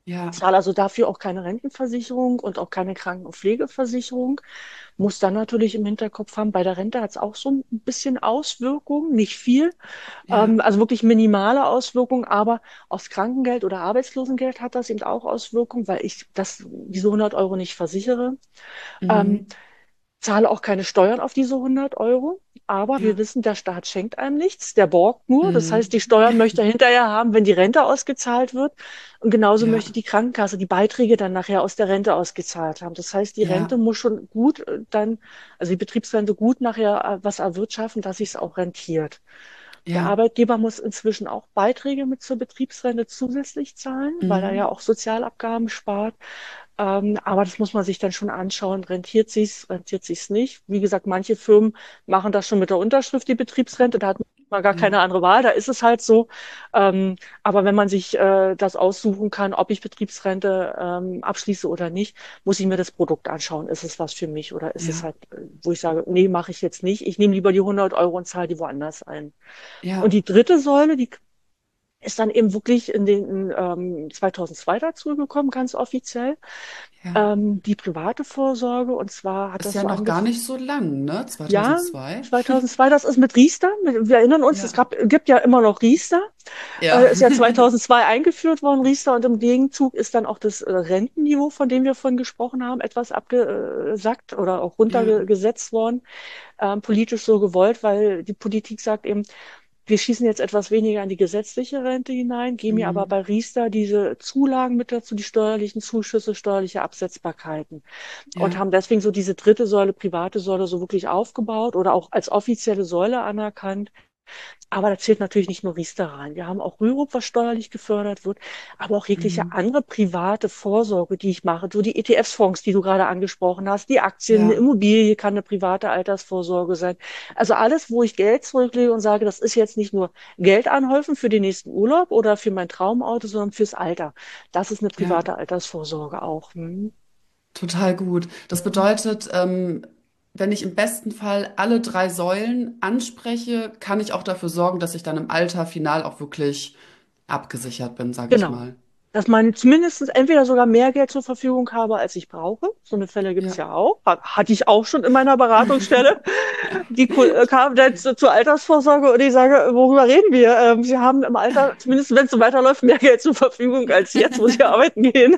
Speaker 1: Ja.
Speaker 2: Zahle also dafür auch keine Rentenversicherung und auch keine Kranken- und Pflegeversicherung. Muss dann natürlich im Hinterkopf haben, bei der Rente hat es auch so ein bisschen Auswirkungen, nicht viel,
Speaker 1: Ja.
Speaker 2: ähm, also wirklich minimale Auswirkungen, aber aufs Krankengeld oder Arbeitslosengeld hat das eben auch Auswirkungen, weil ich das, diese hundert Euro nicht versichere. Ähm,
Speaker 1: Mhm.
Speaker 2: Zahle auch keine Steuern auf diese hundert Euro. Aber wir
Speaker 1: Ja.
Speaker 2: wissen, der Staat schenkt einem nichts, der borgt nur. Das heißt,
Speaker 1: Mhm.
Speaker 2: die Steuern möchte er hinterher haben, wenn die Rente ausgezahlt wird. Und genauso
Speaker 1: Ja.
Speaker 2: möchte die Krankenkasse die Beiträge dann nachher aus der Rente ausgezahlt haben. Das heißt, die Rente
Speaker 1: Ja.
Speaker 2: muss schon gut äh, dann, also die Betriebsrente gut nachher äh, was erwirtschaften, dass sich es auch rentiert. Der
Speaker 1: Ja.
Speaker 2: Arbeitgeber muss inzwischen auch Beiträge mit zur Betriebsrente zusätzlich zahlen, weil er ja
Speaker 1: Mhm.
Speaker 2: auch Sozialabgaben spart. Ähm, aber das muss man sich dann schon anschauen. Rentiert sich's, rentiert sich's nicht? Wie gesagt, manche Firmen machen das schon mit der Unterschrift, die Betriebsrente. Da hat man gar
Speaker 1: Ja.
Speaker 2: keine andere Wahl. Da ist es halt so. Ähm, aber wenn man sich äh, das aussuchen kann, ob ich Betriebsrente ähm, abschließe oder nicht, muss ich mir das Produkt anschauen. Ist es was für mich oder ist es
Speaker 1: Ja.
Speaker 2: halt, äh, wo ich sage, nee, mache ich jetzt nicht. Ich nehme lieber die hundert Euro und zahle die woanders ein. Und
Speaker 1: Ja.
Speaker 2: die dritte Säule, die ist dann eben wirklich in den ähm, zweitausendzwei dazugekommen, ganz offiziell.
Speaker 1: Ja.
Speaker 2: Ähm, die private Vorsorge. Und zwar hat
Speaker 1: Ist
Speaker 2: das
Speaker 1: ja
Speaker 2: so
Speaker 1: noch gar
Speaker 2: angefangen.
Speaker 1: nicht so lang, ne?
Speaker 2: Ja,
Speaker 1: zweitausendzwei.
Speaker 2: zweitausendzwei, das ist mit Riester. Wir erinnern uns, es
Speaker 1: Ja.
Speaker 2: gab, gibt ja immer noch Riester.
Speaker 1: Ja.
Speaker 2: Äh, ist ja zweitausendzwei eingeführt worden, Riester. Und im Gegenzug ist dann auch das äh, Rentenniveau, von dem wir vorhin gesprochen haben, etwas abgesackt oder auch
Speaker 1: Ja.
Speaker 2: runtergesetzt worden. Ähm, politisch so gewollt, weil die Politik sagt eben, wir schießen jetzt etwas weniger in die gesetzliche Rente hinein, geben mir aber
Speaker 1: Mhm.
Speaker 2: bei Riester diese Zulagen mit dazu, die steuerlichen Zuschüsse, steuerliche Absetzbarkeiten und
Speaker 1: Ja.
Speaker 2: haben deswegen so diese dritte Säule, private Säule so wirklich aufgebaut oder auch als offizielle Säule anerkannt. Aber da zählt natürlich nicht nur Riester rein. Wir haben auch Rürup, was steuerlich gefördert wird, aber auch jegliche
Speaker 1: Mhm.
Speaker 2: andere private Vorsorge, die ich mache. So die E T F-Fonds, die du gerade angesprochen hast, die Aktien, eine
Speaker 1: Ja.
Speaker 2: Immobilie kann eine private Altersvorsorge sein. Also alles, wo ich Geld zurücklege und sage, das ist jetzt nicht nur Geld anhäufen für den nächsten Urlaub oder für mein Traumauto, sondern fürs Alter. Das ist eine
Speaker 1: Ja.
Speaker 2: private Altersvorsorge auch. Hm.
Speaker 1: Total gut. Das
Speaker 2: Hm.
Speaker 1: bedeutet, ähm, wenn ich im besten Fall alle drei Säulen anspreche, kann ich auch dafür sorgen, dass ich dann im Alter final auch wirklich abgesichert bin, sage ich
Speaker 2: Genau.
Speaker 1: mal.
Speaker 2: Dass man zumindest entweder sogar mehr Geld zur Verfügung habe, als ich brauche. So eine Fälle gibt's
Speaker 1: Ja.
Speaker 2: ja auch. Hat, hatte ich auch schon in meiner Beratungsstelle. Die Ko- äh, kam dann zu, zur Altersvorsorge und ich sage, worüber reden wir? Ähm, Sie haben im Alter, zumindest wenn es so weiterläuft, mehr Geld zur Verfügung als jetzt, wo Sie arbeiten gehen.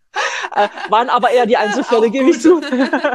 Speaker 2: Äh, waren aber eher die Einzelfälle,
Speaker 1: Auch
Speaker 2: gebe ich
Speaker 1: gut.
Speaker 2: zu.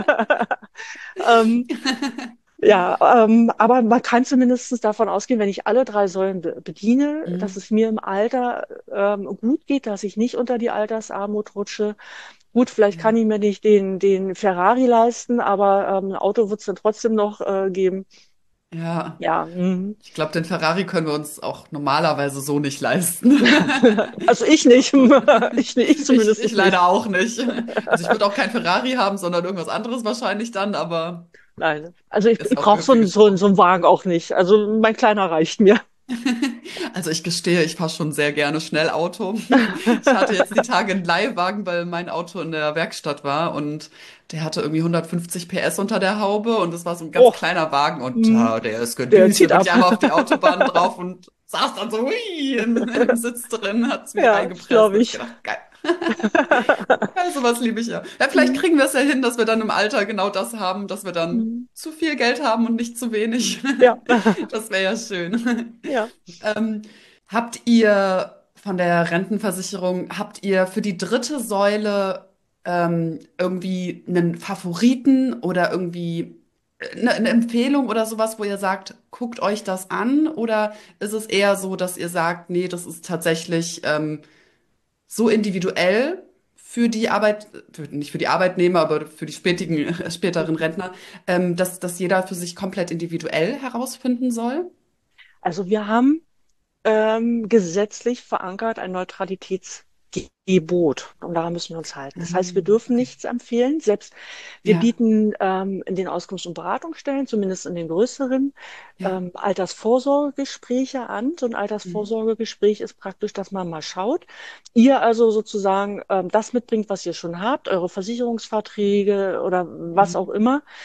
Speaker 2: ähm, Ja, ähm, aber man kann zumindest davon ausgehen, wenn ich alle drei Säulen be bediene, dass
Speaker 1: Mhm.
Speaker 2: es mir im Alter ähm, gut geht, dass ich nicht unter die Altersarmut rutsche. Gut, vielleicht kann
Speaker 1: Ja.
Speaker 2: ich mir nicht den, den Ferrari leisten, aber ähm, ein Auto wird es dann trotzdem noch äh, geben.
Speaker 1: Ja.
Speaker 2: Ja, mhm.
Speaker 1: Ich glaube, den Ferrari können wir uns auch normalerweise so nicht leisten.
Speaker 2: Also ich nicht.
Speaker 1: Auto.
Speaker 2: Ich, nicht, ich
Speaker 1: Ich, ich
Speaker 2: zumindest nicht.
Speaker 1: leider auch nicht. Also ich würde auch kein Ferrari haben, sondern irgendwas anderes wahrscheinlich dann, aber
Speaker 2: Nein. Also ich,
Speaker 1: ist
Speaker 2: ich
Speaker 1: auch
Speaker 2: brauche so
Speaker 1: irgendwie
Speaker 2: einen, so einen, so
Speaker 1: gesprochen.
Speaker 2: einen Wagen auch nicht. Also mein kleiner reicht mir.
Speaker 1: Also ich gestehe, ich fahre schon sehr gerne schnell Auto. Ich hatte jetzt die Tage einen Leihwagen, weil mein Auto in der Werkstatt war und der hatte irgendwie hundertfünfzig P S unter der Haube und es war so ein ganz
Speaker 2: Oh,
Speaker 1: kleiner Wagen und
Speaker 2: mhm.
Speaker 1: äh, der ist
Speaker 2: Der
Speaker 1: gedüst. Da
Speaker 2: zieht
Speaker 1: bin
Speaker 2: ab.
Speaker 1: ich einmal auf die Autobahn drauf und saß dann so hui, im, im Sitz drin, hat's mir
Speaker 2: Ja, das
Speaker 1: reingepresst. Da
Speaker 2: glaube
Speaker 1: hab ich
Speaker 2: ich.
Speaker 1: gedacht, geil. Ja, sowas liebe ich ja. Ja, vielleicht kriegen wir es ja hin, dass wir dann im Alter genau das haben, dass wir dann
Speaker 2: Mhm.
Speaker 1: zu viel Geld haben und nicht zu wenig.
Speaker 2: Ja,
Speaker 1: Das wäre ja schön.
Speaker 2: ja.
Speaker 1: Ähm, habt ihr von der Rentenversicherung, habt ihr für die dritte Säule ähm, irgendwie einen Favoriten oder irgendwie eine, eine Empfehlung oder sowas, wo ihr sagt, guckt euch das an? Oder ist es eher so, dass ihr sagt, nee, das ist tatsächlich ähm, so individuell für die Arbeit, für, nicht für die Arbeitnehmer, aber für die spätigen, späteren Rentner, ähm, dass, dass jeder für sich komplett individuell herausfinden soll?
Speaker 2: Also wir haben ähm, gesetzlich verankert ein Neutralitätsgebot und daran müssen wir uns halten. Das heißt, wir
Speaker 1: Ähm,
Speaker 2: dürfen
Speaker 1: okay.
Speaker 2: nichts empfehlen. Selbst wir
Speaker 1: Ja,
Speaker 2: bieten ähm, in den Auskunfts- und Beratungsstellen, zumindest in den größeren,
Speaker 1: ja.
Speaker 2: ähm, Altersvorsorgegespräche an. So ein
Speaker 1: Mhm.
Speaker 2: Altersvorsorgegespräch ist praktisch, dass man mal schaut. Ihr also sozusagen ähm, das mitbringt, was ihr schon habt, eure Versicherungsverträge oder was auch
Speaker 1: Mhm.
Speaker 2: immer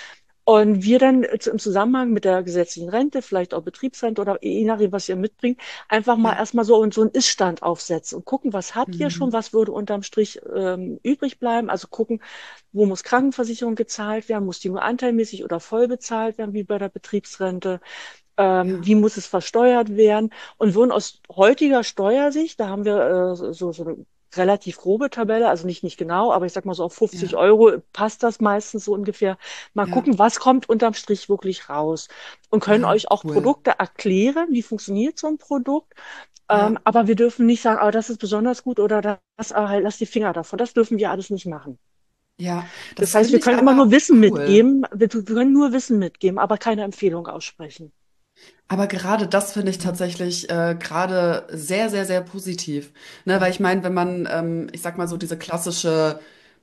Speaker 2: Und wir dann zu- im Zusammenhang mit der gesetzlichen Rente, vielleicht auch Betriebsrente oder je nachdem, was ihr mitbringt, einfach mal
Speaker 1: Ja.
Speaker 2: erstmal so, so einen Ist-Stand aufsetzen und gucken, was habt ihr schon,
Speaker 1: Mhm.
Speaker 2: was würde unterm Strich ähm, übrig bleiben. Also gucken, wo muss Krankenversicherung gezahlt werden, muss die nur anteilmäßig oder voll bezahlt werden, wie bei der Betriebsrente. Ähm,
Speaker 1: Ja.
Speaker 2: wie muss es versteuert werden? Und würden aus heutiger Steuersicht, da haben wir äh, so, so eine relativ grobe Tabelle, also nicht, nicht genau, aber ich sag mal so auf fünfzig
Speaker 1: Ja.
Speaker 2: Euro passt das meistens so ungefähr. Mal
Speaker 1: Ja.
Speaker 2: gucken, was kommt unterm Strich wirklich raus. Und können
Speaker 1: Ja.
Speaker 2: euch auch
Speaker 1: Cool.
Speaker 2: Produkte erklären, wie funktioniert so ein Produkt. Ähm,
Speaker 1: Ja.
Speaker 2: aber wir dürfen nicht sagen, oh, das ist besonders gut oder das, ah, halt, lass die Finger davon. Das dürfen wir alles nicht machen.
Speaker 1: Ja.
Speaker 2: Das
Speaker 1: Das
Speaker 2: heißt, wir
Speaker 1: finde ich
Speaker 2: können immer nur
Speaker 1: aber
Speaker 2: Wissen
Speaker 1: cool.
Speaker 2: mitgeben. Wir, wir können nur Wissen mitgeben, aber keine Empfehlung aussprechen.
Speaker 1: Aber gerade das finde ich
Speaker 2: Mhm.
Speaker 1: tatsächlich äh, gerade sehr, sehr, sehr positiv. Ne, weil ich
Speaker 2: Mhm.
Speaker 1: meine, wenn man, ähm, ich sag mal so, diese klassische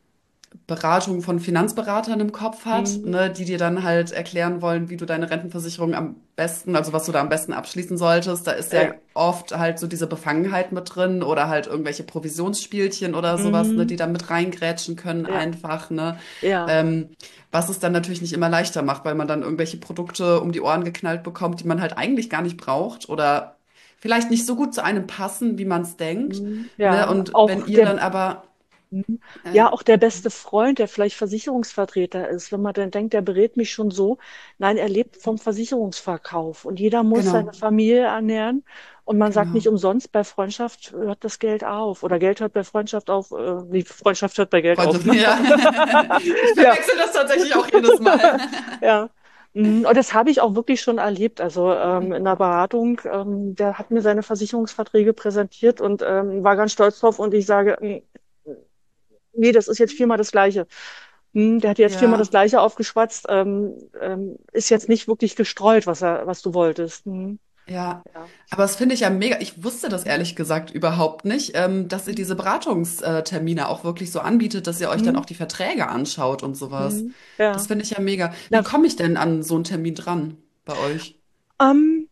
Speaker 1: Beratung von Finanzberatern im Kopf hat,
Speaker 2: Mhm.
Speaker 1: ne, die dir dann halt erklären wollen, wie du deine Rentenversicherung am besten, also was du da am besten abschließen solltest. Da ist ja
Speaker 2: Ja.
Speaker 1: oft halt so diese Befangenheit mit drin oder halt irgendwelche Provisionsspielchen oder sowas, ne,
Speaker 2: Mhm.
Speaker 1: die da mit reingrätschen können
Speaker 2: Ja.
Speaker 1: einfach, ne.
Speaker 2: Ja.
Speaker 1: Ähm, was es dann natürlich nicht immer leichter macht, weil man dann irgendwelche Produkte um die Ohren geknallt bekommt, die man halt eigentlich gar nicht braucht oder vielleicht nicht so gut zu einem passen, wie man es denkt,
Speaker 2: Mhm.
Speaker 1: ne.
Speaker 2: Ja.
Speaker 1: Und wenn
Speaker 2: Auch
Speaker 1: ihr
Speaker 2: der,
Speaker 1: dann aber,
Speaker 2: mhm.
Speaker 1: äh,
Speaker 2: Ja, auch der beste Freund, der vielleicht Versicherungsvertreter ist, wenn man dann denkt, der berät mich schon so. Nein, er lebt vom Versicherungsverkauf und jeder muss seine
Speaker 1: genau.
Speaker 2: Familie ernähren. Und man sagt nicht
Speaker 1: Genau.
Speaker 2: umsonst, bei Freundschaft hört das Geld auf. Oder Geld hört bei Freundschaft auf. Äh, nee, Freundschaft hört bei Geld
Speaker 1: Freunde,
Speaker 2: auf. Ne?
Speaker 1: ja. Ich
Speaker 2: Ja,
Speaker 1: verwechsel das tatsächlich auch jedes Mal.
Speaker 2: ja. Mm, Und das habe ich auch wirklich schon erlebt. Also ähm, in der Beratung, ähm, der hat mir seine Versicherungsverträge präsentiert und ähm, war ganz stolz drauf. Und ich sage, mm, nee, das ist jetzt viermal das Gleiche. Hm, der hat jetzt viermal das
Speaker 1: Ja,
Speaker 2: Gleiche aufgeschwatzt. Ähm, ähm, ist jetzt nicht wirklich gestreut, was er, was du wolltest. Hm,
Speaker 1: ja.
Speaker 2: ja.
Speaker 1: Aber das finde ich ja mega. Ich wusste das
Speaker 2: Mhm.
Speaker 1: ehrlich gesagt überhaupt nicht, ähm, dass ihr diese Beratungstermine auch wirklich so anbietet, dass ihr euch dann
Speaker 2: Hm,
Speaker 1: auch die Verträge anschaut und sowas.
Speaker 2: hm,
Speaker 1: Das
Speaker 2: ja.
Speaker 1: finde ich ja mega. Wie
Speaker 2: Na,
Speaker 1: komme ich denn an so einen Termin dran bei euch?
Speaker 2: ähm,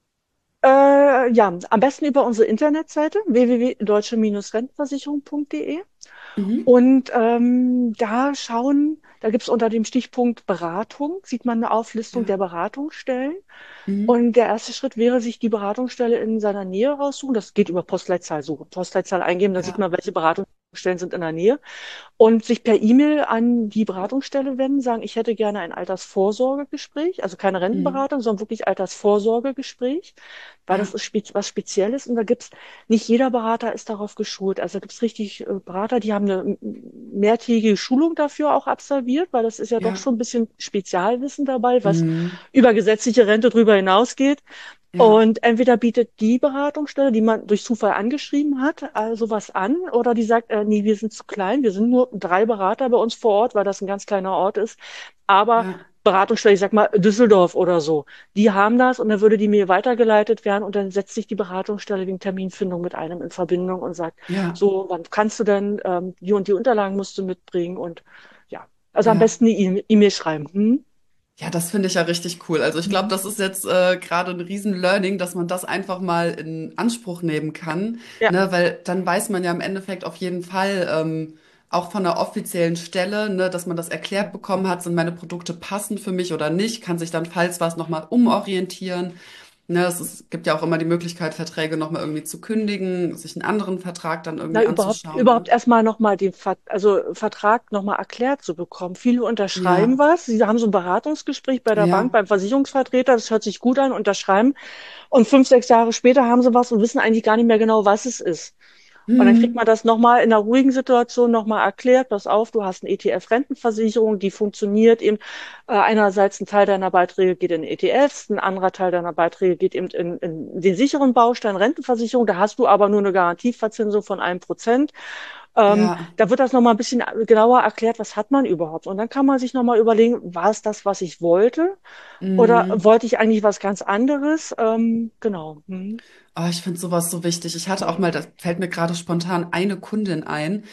Speaker 2: äh, ja, am besten über unsere Internetseite w w w punkt deutsche rentenversicherung punkt de.
Speaker 1: Mhm.
Speaker 2: Und ähm, da schauen, da gibt es unter dem Stichpunkt Beratung, sieht man eine Auflistung
Speaker 1: Ja.
Speaker 2: der Beratungsstellen.
Speaker 1: Mhm.
Speaker 2: Und der erste Schritt wäre, sich die Beratungsstelle in seiner Nähe raussuchen. Das geht über Postleitzahl suchen. Postleitzahl eingeben, dann sieht
Speaker 1: Ja.
Speaker 2: man, welche Beratungsstellen sind in der Nähe. Und sich per E-Mail an die Beratungsstelle wenden, sagen, ich hätte gerne ein Altersvorsorgegespräch, also keine
Speaker 1: Mhm.
Speaker 2: Rentenberatung, sondern wirklich Altersvorsorgegespräch, weil das
Speaker 1: Ja.
Speaker 2: ist spe was Spezielles und da gibt's, nicht jeder Berater ist darauf geschult. Also da gibt's richtig äh, Berater, die haben eine mehrtägige Schulung dafür auch absolviert, weil das ist ja doch
Speaker 1: Ja.
Speaker 2: schon ein bisschen Spezialwissen dabei, was
Speaker 1: Mhm.
Speaker 2: über gesetzliche Rente drüber hinausgeht.
Speaker 1: Ja.
Speaker 2: Und entweder bietet die Beratungsstelle, die man durch Zufall angeschrieben hat, also was an, oder die sagt, äh, nee, wir sind zu klein, wir sind nur drei Berater bei uns vor Ort, weil das ein ganz kleiner Ort ist. Aber
Speaker 1: Ja.
Speaker 2: Beratungsstelle, ich sag mal Düsseldorf oder so, die haben das und dann würde die mir weitergeleitet werden und dann setzt sich die Beratungsstelle wegen Terminfindung mit einem in Verbindung und sagt,
Speaker 1: Ja.
Speaker 2: so, wann kannst du denn, ähm, die und die Unterlagen musst du mitbringen und ja, also am
Speaker 1: Ja.
Speaker 2: besten eine E- E-Mail schreiben. Hm?
Speaker 1: Ja, das finde ich ja richtig cool. Also ich glaube,
Speaker 2: Mhm.
Speaker 1: das ist jetzt äh, gerade ein Riesen-Learning, dass man das einfach mal in Anspruch nehmen kann,
Speaker 2: Ja.
Speaker 1: ne? Weil dann weiß man ja im Endeffekt auf jeden Fall ähm, auch von der offiziellen Stelle, ne, dass man das erklärt bekommen hat, sind meine Produkte passend für mich oder nicht, kann sich dann, falls was, nochmal umorientieren. Ne, es ist, gibt ja auch immer die Möglichkeit, Verträge nochmal irgendwie zu kündigen, sich einen anderen Vertrag dann
Speaker 2: Na,
Speaker 1: irgendwie
Speaker 2: überhaupt,
Speaker 1: anzuschauen.
Speaker 2: überhaupt
Speaker 1: Ne?
Speaker 2: erstmal nochmal den Ver also Vertrag nochmal erklärt zu bekommen. Viele unterschreiben
Speaker 1: Ja,
Speaker 2: was. Sie haben so ein Beratungsgespräch bei der Bank,
Speaker 1: ja.
Speaker 2: beim Versicherungsvertreter, das hört sich gut an, unterschreiben. Und fünf, sechs Jahre später haben sie was und wissen eigentlich gar nicht mehr genau, was es ist. Und dann kriegt
Speaker 1: Hm.
Speaker 2: man das nochmal in einer ruhigen Situation nochmal erklärt. Pass auf, du hast eine E T F-Rentenversicherung, die funktioniert eben. Äh, einerseits ein Teil deiner Beiträge geht in E T Fs, ein anderer Teil deiner Beiträge geht eben in, in den sicheren Baustein Rentenversicherung. Da hast du aber nur eine Garantieverzinsung von einem Prozent. Ähm,
Speaker 1: Ja.
Speaker 2: da wird das nochmal ein bisschen genauer erklärt, was hat man überhaupt. Und dann kann man sich nochmal überlegen, war es das, was ich wollte? Oder
Speaker 1: Hm.
Speaker 2: wollte ich eigentlich was ganz anderes? Ähm, genau. Hm.
Speaker 1: Oh, ich finde sowas so wichtig. Ich hatte auch mal,
Speaker 2: Hm.
Speaker 1: das fällt mir gerade spontan eine Kundin ein,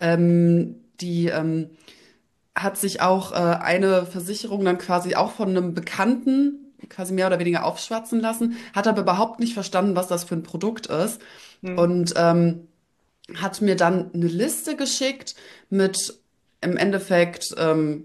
Speaker 1: ähm, die ähm, hat sich auch äh, eine Versicherung dann quasi auch von einem Bekannten quasi mehr oder weniger aufschwatzen lassen, hat aber überhaupt nicht verstanden, was das für ein Produkt ist
Speaker 2: Hm.
Speaker 1: und ähm, hat mir dann eine Liste geschickt mit im Endeffekt ähm,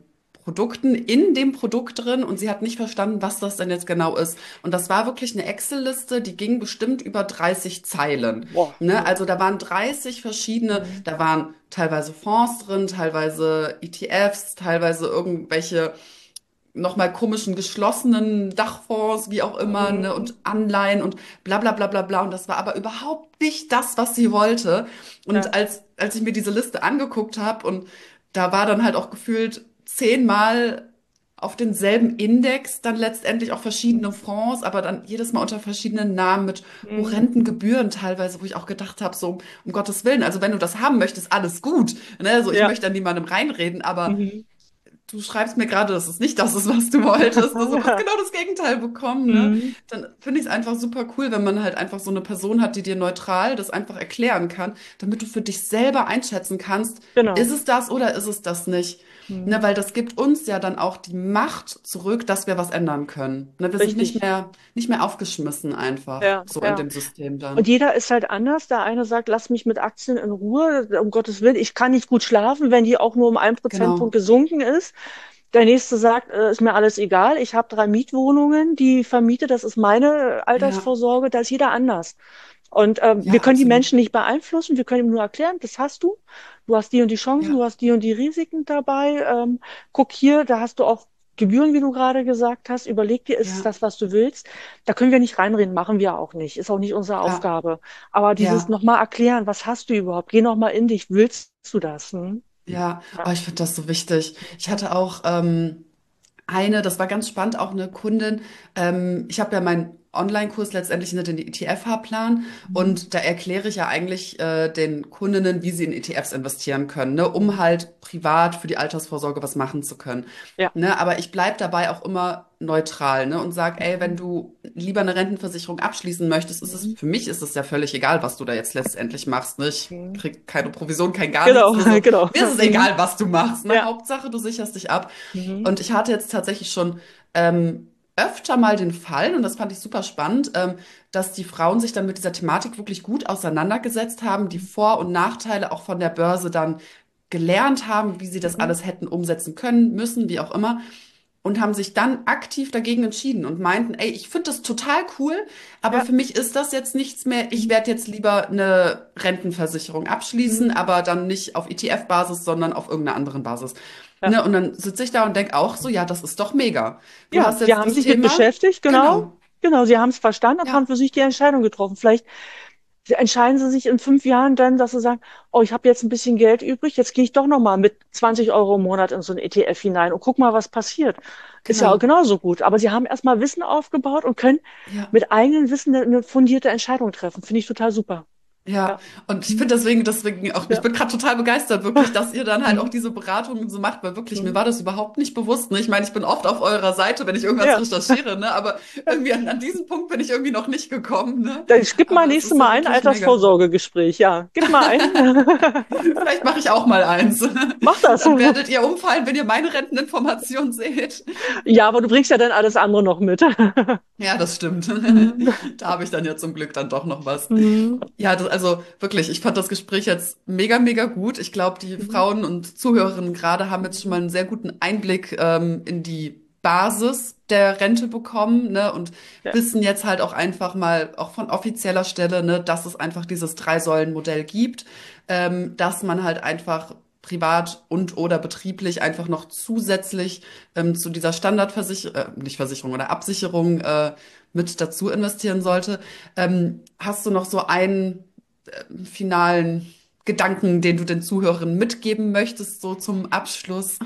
Speaker 1: Produkten in dem Produkt drin und sie hat nicht verstanden, was das denn jetzt genau ist. Und das war wirklich eine Excel-Liste, die ging bestimmt über dreißig Zeilen.
Speaker 2: Boah.
Speaker 1: Ne?
Speaker 2: Mhm.
Speaker 1: Also da waren dreißig verschiedene,
Speaker 2: Mhm.
Speaker 1: da waren teilweise Fonds drin, teilweise E T Fs, teilweise irgendwelche nochmal komischen geschlossenen Dachfonds, wie auch immer, ne,
Speaker 2: Mhm.
Speaker 1: und Anleihen und bla bla bla bla bla. Und das war aber überhaupt nicht das, was sie wollte. Und
Speaker 2: Ja.
Speaker 1: als, als ich mir diese Liste angeguckt habe und da war dann halt auch gefühlt zehnmal auf denselben Index, dann letztendlich auch verschiedene
Speaker 2: Mhm.
Speaker 1: Fonds, aber dann jedes Mal unter verschiedenen Namen mit
Speaker 2: Mhm.
Speaker 1: horrenden Gebühren teilweise, wo ich auch gedacht habe, so um Gottes Willen, also wenn du das haben möchtest, alles gut. Ne? So, ich
Speaker 2: Ja.
Speaker 1: möchte an niemandem reinreden, aber
Speaker 2: Mhm.
Speaker 1: du schreibst mir gerade, dass es nicht das ist, was du wolltest. Also du hast
Speaker 2: Ja.
Speaker 1: genau das Gegenteil bekommen, ne?
Speaker 2: Mhm.
Speaker 1: Dann finde ich es einfach super cool, wenn man halt einfach so eine Person hat, die dir neutral das einfach erklären kann, damit du für dich selber einschätzen kannst, ist
Speaker 2: Genau.
Speaker 1: es das oder ist es das nicht? Ne,
Speaker 2: Mhm.
Speaker 1: weil das gibt uns ja dann auch die Macht zurück, dass wir was ändern können. Ne, wir sind nicht
Speaker 2: Richtig.
Speaker 1: mehr, nicht mehr aufgeschmissen einfach,
Speaker 2: Ja,
Speaker 1: so in
Speaker 2: ja.
Speaker 1: dem System
Speaker 2: Und
Speaker 1: dann.
Speaker 2: jeder ist halt anders. Der eine sagt, lass mich mit Aktien in Ruhe, um Gottes Willen. Ich kann nicht gut schlafen, wenn die auch nur um einen Prozentpunkt
Speaker 1: Genau.
Speaker 2: gesunken ist. Der nächste sagt, äh, ist mir alles egal. Ich habe drei Mietwohnungen, die vermiete. Das ist meine
Speaker 1: Ja,
Speaker 2: Altersvorsorge. Da ist jeder anders. Und ähm, wir
Speaker 1: ja,
Speaker 2: können die
Speaker 1: absolut.
Speaker 2: Menschen nicht beeinflussen. Wir können ihm nur erklären, das hast du. Du hast die und die Chancen,
Speaker 1: Ja,
Speaker 2: du hast die und die Risiken dabei. Ähm, guck hier, da hast du auch Gebühren, wie du gerade gesagt hast. Überleg dir, ist es
Speaker 1: ja,
Speaker 2: das, was du willst? Da können wir nicht reinreden, machen wir auch nicht. Ist auch nicht unsere
Speaker 1: ja,
Speaker 2: Aufgabe. Aber dieses
Speaker 1: ja.
Speaker 2: nochmal erklären, was hast du überhaupt? Geh nochmal in dich. Willst du das? Hm?
Speaker 1: Ja,
Speaker 2: Ja.
Speaker 1: oh, ich finde das so wichtig. Ich hatte auch ähm, eine, das war ganz spannend, auch eine Kundin. Ähm, ich habe ja meinen Online-Kurs letztendlich in den E T F-Fahrplan
Speaker 2: Mhm.
Speaker 1: und da erkläre ich ja eigentlich äh, den Kundinnen, wie sie in E T Fs investieren können, ne, um
Speaker 2: Mhm.
Speaker 1: halt privat für die Altersvorsorge was machen zu können.
Speaker 2: Ja.
Speaker 1: Ne, aber ich bleib dabei auch immer neutral, ne, und sag, ey, wenn
Speaker 2: Mhm.
Speaker 1: du lieber eine Rentenversicherung abschließen möchtest, ist es
Speaker 2: Mhm.
Speaker 1: für mich ist es ja völlig egal, was du da jetzt letztendlich machst, ne? Ich
Speaker 2: Mhm.
Speaker 1: krieg keine Provision, kein gar
Speaker 2: Genau,
Speaker 1: nichts, ne, so.
Speaker 2: genau.
Speaker 1: Mir ist es
Speaker 2: Mhm.
Speaker 1: egal, was du machst, ne?
Speaker 2: Ja.
Speaker 1: Hauptsache, du sicherst dich ab.
Speaker 2: Mhm.
Speaker 1: Und ich hatte jetzt tatsächlich schon ähm, öfter mal den Fall, und das fand ich super spannend, ähm, dass die Frauen sich dann mit dieser Thematik wirklich gut auseinandergesetzt haben, die Vor- und Nachteile auch von der Börse dann gelernt haben, wie sie das
Speaker 2: Mhm.
Speaker 1: alles hätten umsetzen können, müssen, wie auch immer, und haben sich dann aktiv dagegen entschieden und meinten, ey, ich finde das total cool, aber
Speaker 2: Ja.
Speaker 1: für mich ist das jetzt nichts mehr. Ich
Speaker 2: Mhm.
Speaker 1: werde jetzt lieber eine Rentenversicherung abschließen,
Speaker 2: Mhm.
Speaker 1: aber dann nicht auf E T F-Basis, sondern auf irgendeiner anderen Basis.
Speaker 2: Ja.
Speaker 1: Ne? Und dann sitze ich da und denke auch so, ja, das ist doch mega. Du
Speaker 2: Ja,
Speaker 1: hast
Speaker 2: sie
Speaker 1: jetzt
Speaker 2: haben
Speaker 1: das
Speaker 2: sich mit
Speaker 1: Thema,
Speaker 2: beschäftigt, genau.
Speaker 1: genau,
Speaker 2: Genau, sie haben es verstanden und haben
Speaker 1: ja,
Speaker 2: für sich die Entscheidung getroffen. Vielleicht entscheiden sie sich in fünf Jahren dann, dass sie sagen, oh, ich habe jetzt ein bisschen Geld übrig, jetzt gehe ich doch noch mal mit zwanzig Euro im Monat in so ein E T F hinein und guck mal, was passiert. Ist ja auch
Speaker 1: genau,
Speaker 2: genauso gut. Aber sie haben erstmal Wissen aufgebaut und können
Speaker 1: ja.
Speaker 2: mit eigenem Wissen eine, eine fundierte Entscheidung treffen. Finde ich total super.
Speaker 1: Ja,
Speaker 2: Ja.
Speaker 1: und ich
Speaker 2: Hm.
Speaker 1: finde deswegen, deswegen auch, ich
Speaker 2: Ja.
Speaker 1: bin gerade total begeistert, wirklich, dass ihr dann halt auch
Speaker 2: Hm.
Speaker 1: diese Beratungen so macht, weil wirklich, mir
Speaker 2: Hm.
Speaker 1: war das überhaupt nicht bewusst. Ne? Ich meine, ich bin oft auf eurer Seite, wenn ich irgendwas
Speaker 2: Ja.
Speaker 1: recherchiere, ne? Aber irgendwie an, an diesen Punkt bin ich irgendwie noch nicht gekommen, ne?
Speaker 2: Dann gib mal
Speaker 1: Aber es
Speaker 2: nächstes
Speaker 1: ist ja
Speaker 2: Mal ein
Speaker 1: wirklich mega.
Speaker 2: Altersvorsorgegespräch. Ja, gib mal ein.
Speaker 1: Vielleicht mache ich auch mal eins.
Speaker 2: Mach das.
Speaker 1: Dann werdet ihr umfallen, wenn ihr meine Renteninformation seht.
Speaker 2: Ja, aber du bringst ja dann alles andere noch mit.
Speaker 1: Ja, das stimmt.
Speaker 2: Mhm.
Speaker 1: Da habe ich dann ja zum Glück dann doch noch was.
Speaker 2: Mhm.
Speaker 1: Ja, das, also wirklich, ich fand das Gespräch jetzt mega, mega gut. Ich glaube, die
Speaker 2: Mhm.
Speaker 1: Frauen und Zuhörerinnen gerade haben jetzt schon mal
Speaker 2: Mhm.
Speaker 1: einen sehr guten Einblick ähm, in die Basis der Rente bekommen, ne, und
Speaker 2: Ja.
Speaker 1: wissen jetzt halt auch einfach mal, auch von offizieller Stelle, ne, dass es einfach dieses Drei-Säulen-Modell gibt, ähm, dass man halt einfach privat und oder betrieblich einfach noch zusätzlich ähm, zu dieser Standardversicherung, äh, nicht Versicherung oder Absicherung äh, mit dazu investieren sollte. Ähm, hast du noch so einen äh, finalen Gedanken, den du den Zuhörern mitgeben möchtest, so zum Abschluss?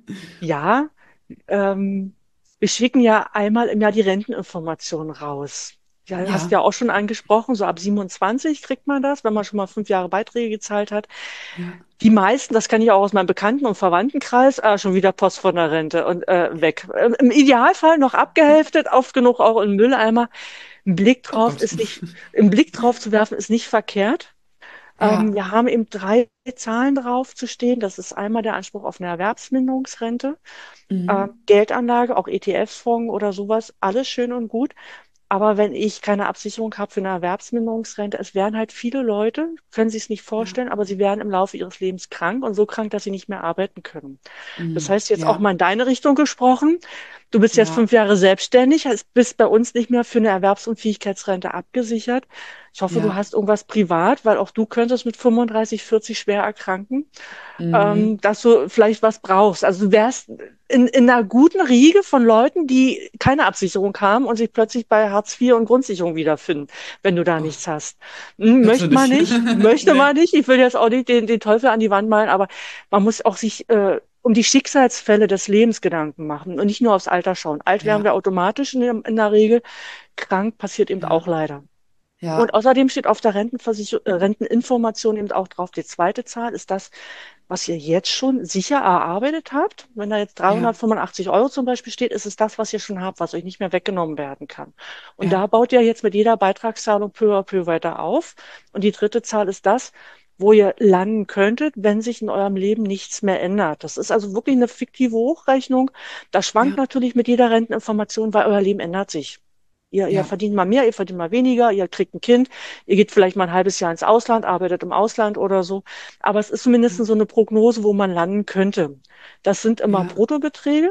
Speaker 2: Ja, ähm, wir schicken ja einmal im Jahr die Renteninformation raus. Ja, hast
Speaker 1: Ja,
Speaker 2: ja auch schon angesprochen, so ab siebenundzwanzig kriegt man das, wenn man schon mal fünf Jahre Beiträge gezahlt hat.
Speaker 1: ja,
Speaker 2: Die meisten, das kann ich auch aus meinem Bekannten- und Verwandtenkreis, ah, schon wieder Post von der Rente und äh, weg. Ähm, Im Idealfall noch abgehälftet, oft genug auch in den Mülleimer. Ein Blick
Speaker 1: oh
Speaker 2: drauf
Speaker 1: Gott.
Speaker 2: ist nicht, einen Blick drauf zu werfen ist nicht verkehrt. Ähm,
Speaker 1: Ja,
Speaker 2: wir haben eben drei Zahlen drauf zu stehen. Das ist einmal der Anspruch auf eine Erwerbsminderungsrente, äh,
Speaker 1: mhm.
Speaker 2: Geldanlage, auch E T F-Fonds oder sowas, alles schön und gut. Aber wenn ich keine Absicherung habe für eine Erwerbsminderungsrente, es werden halt viele Leute, können sich es nicht
Speaker 1: Ja.
Speaker 2: vorstellen, aber sie werden im Laufe ihres Lebens krank und so krank, dass sie nicht mehr arbeiten können. Das
Speaker 1: Mhm.
Speaker 2: heißt, jetzt auch
Speaker 1: Ja.
Speaker 2: mal in deine Richtung gesprochen. Du bist jetzt
Speaker 1: Ja.
Speaker 2: fünf Jahre selbstständig, hast- bist bei uns nicht mehr für eine Erwerbsunfähigkeitsrente abgesichert. Ich hoffe, du
Speaker 1: Ja.
Speaker 2: hast irgendwas privat, weil auch du könntest mit fünfunddreißig, vierzig schwer erkranken, ähm,
Speaker 1: Mhm.
Speaker 2: dass du vielleicht was brauchst. Also du wärst in, in einer guten Riege von Leuten, die keine Absicherung haben und sich plötzlich bei Hartz vier und Grundsicherung wiederfinden, wenn du da
Speaker 1: Oh,
Speaker 2: nichts hast. Hm,
Speaker 1: bitte
Speaker 2: möchte man
Speaker 1: nicht.
Speaker 2: nicht, möchte
Speaker 1: Nee.
Speaker 2: man nicht. Ich will jetzt auch nicht den, den Teufel an die Wand malen, aber man muss auch sich äh, um die Schicksalsfälle des Lebens Gedanken machen und nicht nur aufs Alter schauen. Alt werden
Speaker 1: Ja.
Speaker 2: wir automatisch in, der- in der Regel, krank passiert eben
Speaker 1: Ja.
Speaker 2: auch leider. Und
Speaker 1: Ja.
Speaker 2: außerdem steht auf der Rentenversicherung, äh, Renteninformation eben auch drauf, die zweite Zahl ist das, was ihr jetzt schon sicher erarbeitet habt. Wenn da jetzt
Speaker 1: Ja.
Speaker 2: dreihundertfünfundachtzig Euro zum Beispiel steht, ist es das, was ihr schon habt, was euch nicht mehr weggenommen werden kann. Und
Speaker 1: Ja.
Speaker 2: da baut ihr jetzt mit jeder Beitragszahlung peu à peu weiter auf. Und die dritte Zahl ist das, wo ihr landen könntet, wenn sich in eurem Leben nichts mehr ändert. Das ist also wirklich eine fiktive Hochrechnung. Das schwankt
Speaker 1: Ja.
Speaker 2: natürlich mit jeder Renteninformation, weil euer Leben ändert sich. Ihr, ihr
Speaker 1: Ja.
Speaker 2: verdient mal mehr, ihr verdient mal weniger, ihr kriegt ein Kind, ihr geht vielleicht mal ein halbes Jahr ins Ausland, arbeitet im Ausland oder so. Aber es ist zumindest so eine Prognose, wo man landen könnte. Das sind immer
Speaker 1: Ja.
Speaker 2: Bruttobeträge.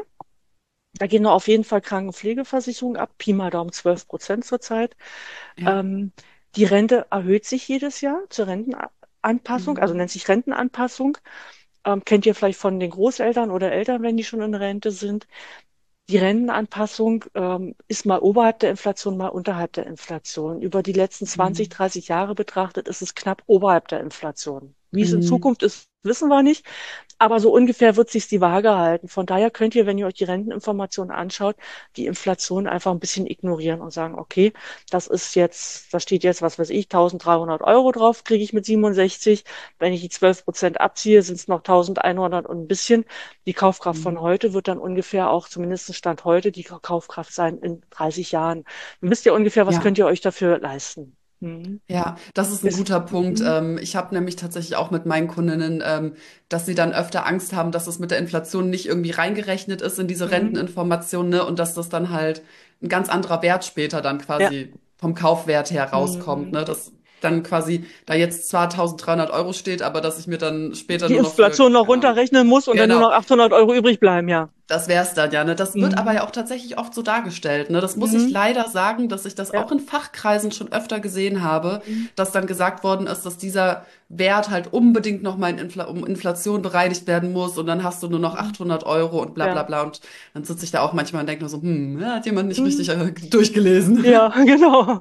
Speaker 2: Da gehen nur auf jeden Fall Krankenpflegeversicherungen ab, Pi mal Daumen zwölf Prozent zurzeit.
Speaker 1: Ja.
Speaker 2: Ähm, die Rente erhöht sich jedes Jahr zur Rentenanpassung, also
Speaker 1: Mhm.
Speaker 2: nennt sich Rentenanpassung. Ähm, kennt ihr vielleicht von den Großeltern oder Eltern, wenn die schon in Rente sind. Die Rentenanpassung ähm, ist mal oberhalb der Inflation, mal unterhalb der Inflation. Über die letzten zwanzig,
Speaker 1: Mhm.
Speaker 2: dreißig Jahre betrachtet ist es knapp oberhalb der Inflation. Wie es in
Speaker 1: Mhm.
Speaker 2: Zukunft ist, wissen wir nicht. Aber so ungefähr wird sich die Waage halten. Von daher könnt ihr, wenn ihr euch die Renteninformationen anschaut, die Inflation einfach ein bisschen ignorieren und sagen, okay, das ist jetzt, da steht jetzt, was weiß ich, dreizehnhundert Euro drauf, kriege ich mit siebenundsechzig. Wenn ich die zwölf Prozent abziehe, sind es noch eintausendeinhundert und ein bisschen. Die Kaufkraft von
Speaker 1: Mhm.
Speaker 2: heute wird dann ungefähr auch, zumindest Stand heute, die Kaufkraft sein in dreißig Jahren. Dann wisst ihr ungefähr, was könnt
Speaker 1: Ja.
Speaker 2: ihr euch dafür leisten? Hm.
Speaker 1: Ja, das ist ein
Speaker 2: Ist,
Speaker 1: guter Punkt.
Speaker 2: hm,
Speaker 1: Ähm, ich habe nämlich tatsächlich auch mit meinen Kundinnen, ähm, dass sie dann öfter Angst haben, dass es mit der Inflation nicht irgendwie reingerechnet ist in diese
Speaker 2: hm,
Speaker 1: Renteninformation, ne? Und dass das dann halt ein ganz anderer Wert später dann
Speaker 2: ja.
Speaker 1: quasi vom Kaufwert her rauskommt,
Speaker 2: Hm.
Speaker 1: ne? Dass dann quasi da jetzt zwar eintausenddreihundert Euro steht, aber dass ich mir dann später
Speaker 2: Die
Speaker 1: nur noch für,
Speaker 2: Inflation noch
Speaker 1: keine Ahnung,
Speaker 2: runterrechnen muss und dann nur
Speaker 1: genau.
Speaker 2: noch achthundert Euro übrig bleiben, ja.
Speaker 1: Das wär's dann, ja, ne? Das wird aber
Speaker 2: Mhm.
Speaker 1: ja auch tatsächlich oft so dargestellt, ne? Das muss ich
Speaker 2: Mhm.
Speaker 1: leider sagen, dass ich das
Speaker 2: Ja.
Speaker 1: auch in Fachkreisen schon öfter gesehen habe,
Speaker 2: Mhm.
Speaker 1: dass dann gesagt worden ist, dass dieser Wert halt unbedingt nochmal in Infl um Inflation bereinigt werden muss und dann hast du nur noch
Speaker 2: Mhm.
Speaker 1: achthundert Euro und bla bla
Speaker 2: Ja.
Speaker 1: bla und dann sitze ich da auch manchmal und denke nur so, hm, ja, hat jemand nicht
Speaker 2: Mhm.
Speaker 1: richtig äh, durchgelesen.
Speaker 2: Ja, genau.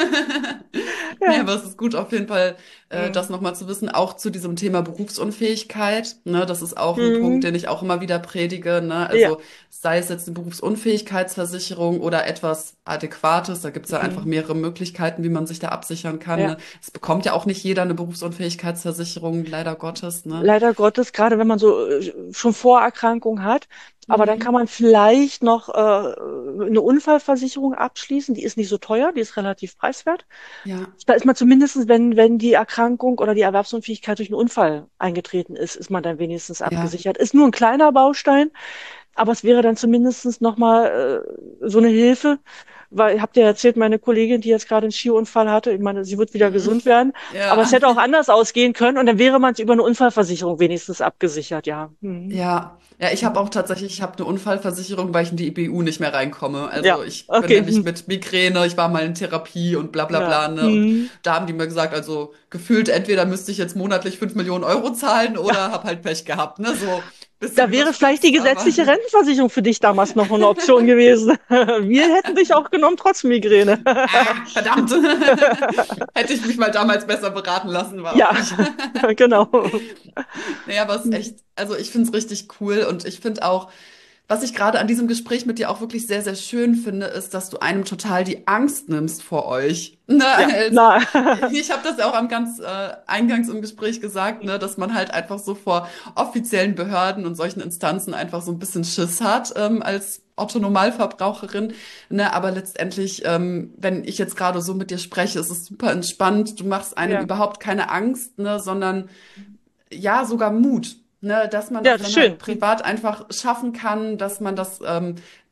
Speaker 1: Nee,
Speaker 2: Ja.
Speaker 1: aber es ist gut auf jeden Fall, äh, das
Speaker 2: Mhm.
Speaker 1: nochmal zu wissen, auch zu diesem Thema Berufsunfähigkeit. Ne, das ist auch ein Punkt,
Speaker 2: Mhm.
Speaker 1: den ich auch immer wieder predige. Ne?
Speaker 2: Ja.
Speaker 1: Also sei es jetzt eine Berufsunfähigkeitsversicherung oder etwas Adäquates, da gibt es ja einfach
Speaker 2: Mhm.
Speaker 1: mehrere Möglichkeiten, wie man sich da absichern kann.
Speaker 2: Ja.
Speaker 1: Ne? Es bekommt ja auch nicht jeder eine Berufsunfähigkeitsversicherung, leider Gottes. Ne?
Speaker 2: Leider Gottes, gerade wenn man so äh, schon Vorerkrankungen hat. Aber dann kann
Speaker 1: Mhm.
Speaker 2: man vielleicht noch äh, eine Unfallversicherung abschließen. Die ist nicht so teuer, die ist relativ preiswert.
Speaker 1: Ja,
Speaker 2: Da ist man zumindest, wenn, wenn die Erkrankung oder die Erwerbsunfähigkeit durch einen Unfall eingetreten ist, ist man dann wenigstens
Speaker 1: ja,
Speaker 2: abgesichert. Ist nur ein kleiner Baustein, aber es wäre dann zumindest nochmal äh, so eine Hilfe, weil, habt ihr erzählt, meine Kollegin, die jetzt gerade einen Skiunfall hatte, ich meine, sie wird wieder
Speaker 1: Mhm.
Speaker 2: gesund werden, aber es
Speaker 1: Ja.
Speaker 2: hätte auch anders ausgehen können und dann wäre man über eine Unfallversicherung wenigstens abgesichert, ja. Mhm.
Speaker 1: Ja, ja, ich habe auch
Speaker 2: Mhm.
Speaker 1: tatsächlich, ich habe eine Unfallversicherung, weil ich in die I B U nicht mehr reinkomme.
Speaker 2: Ja,
Speaker 1: Also ich bin
Speaker 2: okay.
Speaker 1: nämlich
Speaker 2: Mhm.
Speaker 1: mit Migräne, ich war mal in Therapie und bla bla
Speaker 2: Ja.
Speaker 1: bla, ne? Und
Speaker 2: Mhm.
Speaker 1: da haben die mir gesagt, also gefühlt entweder müsste ich jetzt monatlich fünf Millionen Euro zahlen
Speaker 2: Ja.
Speaker 1: oder hab halt Pech gehabt, ne? So bisschen
Speaker 2: Da wäre vielleicht die
Speaker 1: überspitzt, aber
Speaker 2: gesetzliche Rentenversicherung für dich damals noch eine Option gewesen. Wir hätten dich auch genommen, trotz Migräne.
Speaker 1: ah, verdammt. Hätte ich mich mal damals besser beraten lassen,
Speaker 2: Ja,
Speaker 1: wahrlich.
Speaker 2: genau.
Speaker 1: Nee, aber es ist echt, also ich finde es richtig cool und ich finde auch, was ich gerade an diesem Gespräch mit dir auch wirklich sehr, sehr schön finde, ist, dass du einem total die Angst nimmst vor euch. Ne,
Speaker 2: Ja,
Speaker 1: als,
Speaker 2: na.
Speaker 1: ich habe das ja auch am ganz äh, eingangs im Gespräch gesagt, ne, dass man halt einfach so vor offiziellen Behörden und solchen Instanzen einfach so ein bisschen Schiss hat ähm, als Otto Normalverbraucherin. Ne, aber letztendlich, ähm, wenn ich jetzt gerade so mit dir spreche, ist es super entspannt. Du machst einem
Speaker 2: Ja,
Speaker 1: überhaupt keine Angst, ne, sondern ja, sogar Mut, ne, dass man
Speaker 2: ja,
Speaker 1: das
Speaker 2: das ist
Speaker 1: dann
Speaker 2: schön.
Speaker 1: halt privat einfach schaffen kann, dass man das ähm,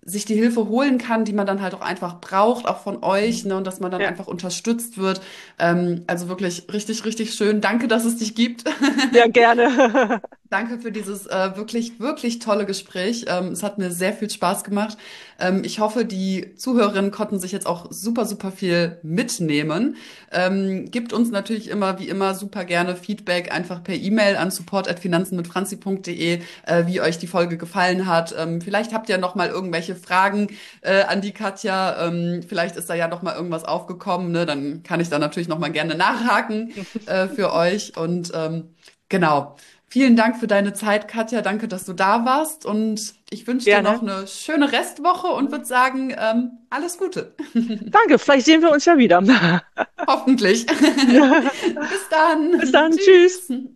Speaker 1: sich die Hilfe holen kann, die man dann halt auch einfach braucht, auch von euch, ne, und dass man dann
Speaker 2: Ja,
Speaker 1: einfach unterstützt wird. Ähm, also wirklich richtig, richtig schön. Danke, dass es dich gibt.
Speaker 2: ja, gerne.
Speaker 1: Danke für dieses äh, wirklich, wirklich tolle Gespräch. Ähm, es hat mir sehr viel Spaß gemacht. Ähm, ich hoffe, die Zuhörerinnen konnten sich jetzt auch super, super viel mitnehmen. Ähm, gibt uns natürlich immer, wie immer, super gerne Feedback einfach per E-Mail an support at finanzen mit franzi punkt de, äh, wie euch die Folge gefallen hat. Ähm, vielleicht habt ihr noch mal irgendwelche Fragen äh, an die Katja. Ähm, vielleicht ist da ja noch mal irgendwas aufgekommen. Ne? Dann kann ich da natürlich noch mal gerne nachhaken äh, für euch. Und ähm, genau. Vielen Dank für deine Zeit, Katja. Danke, dass du da warst. Und ich wünsche dir noch
Speaker 2: Gerne.
Speaker 1: eine schöne Restwoche und würde sagen, ähm, alles Gute.
Speaker 2: Danke, vielleicht sehen wir uns ja wieder.
Speaker 1: Hoffentlich. Bis
Speaker 2: Bis
Speaker 1: dann.
Speaker 2: dann, tschüss.
Speaker 1: Tschüss.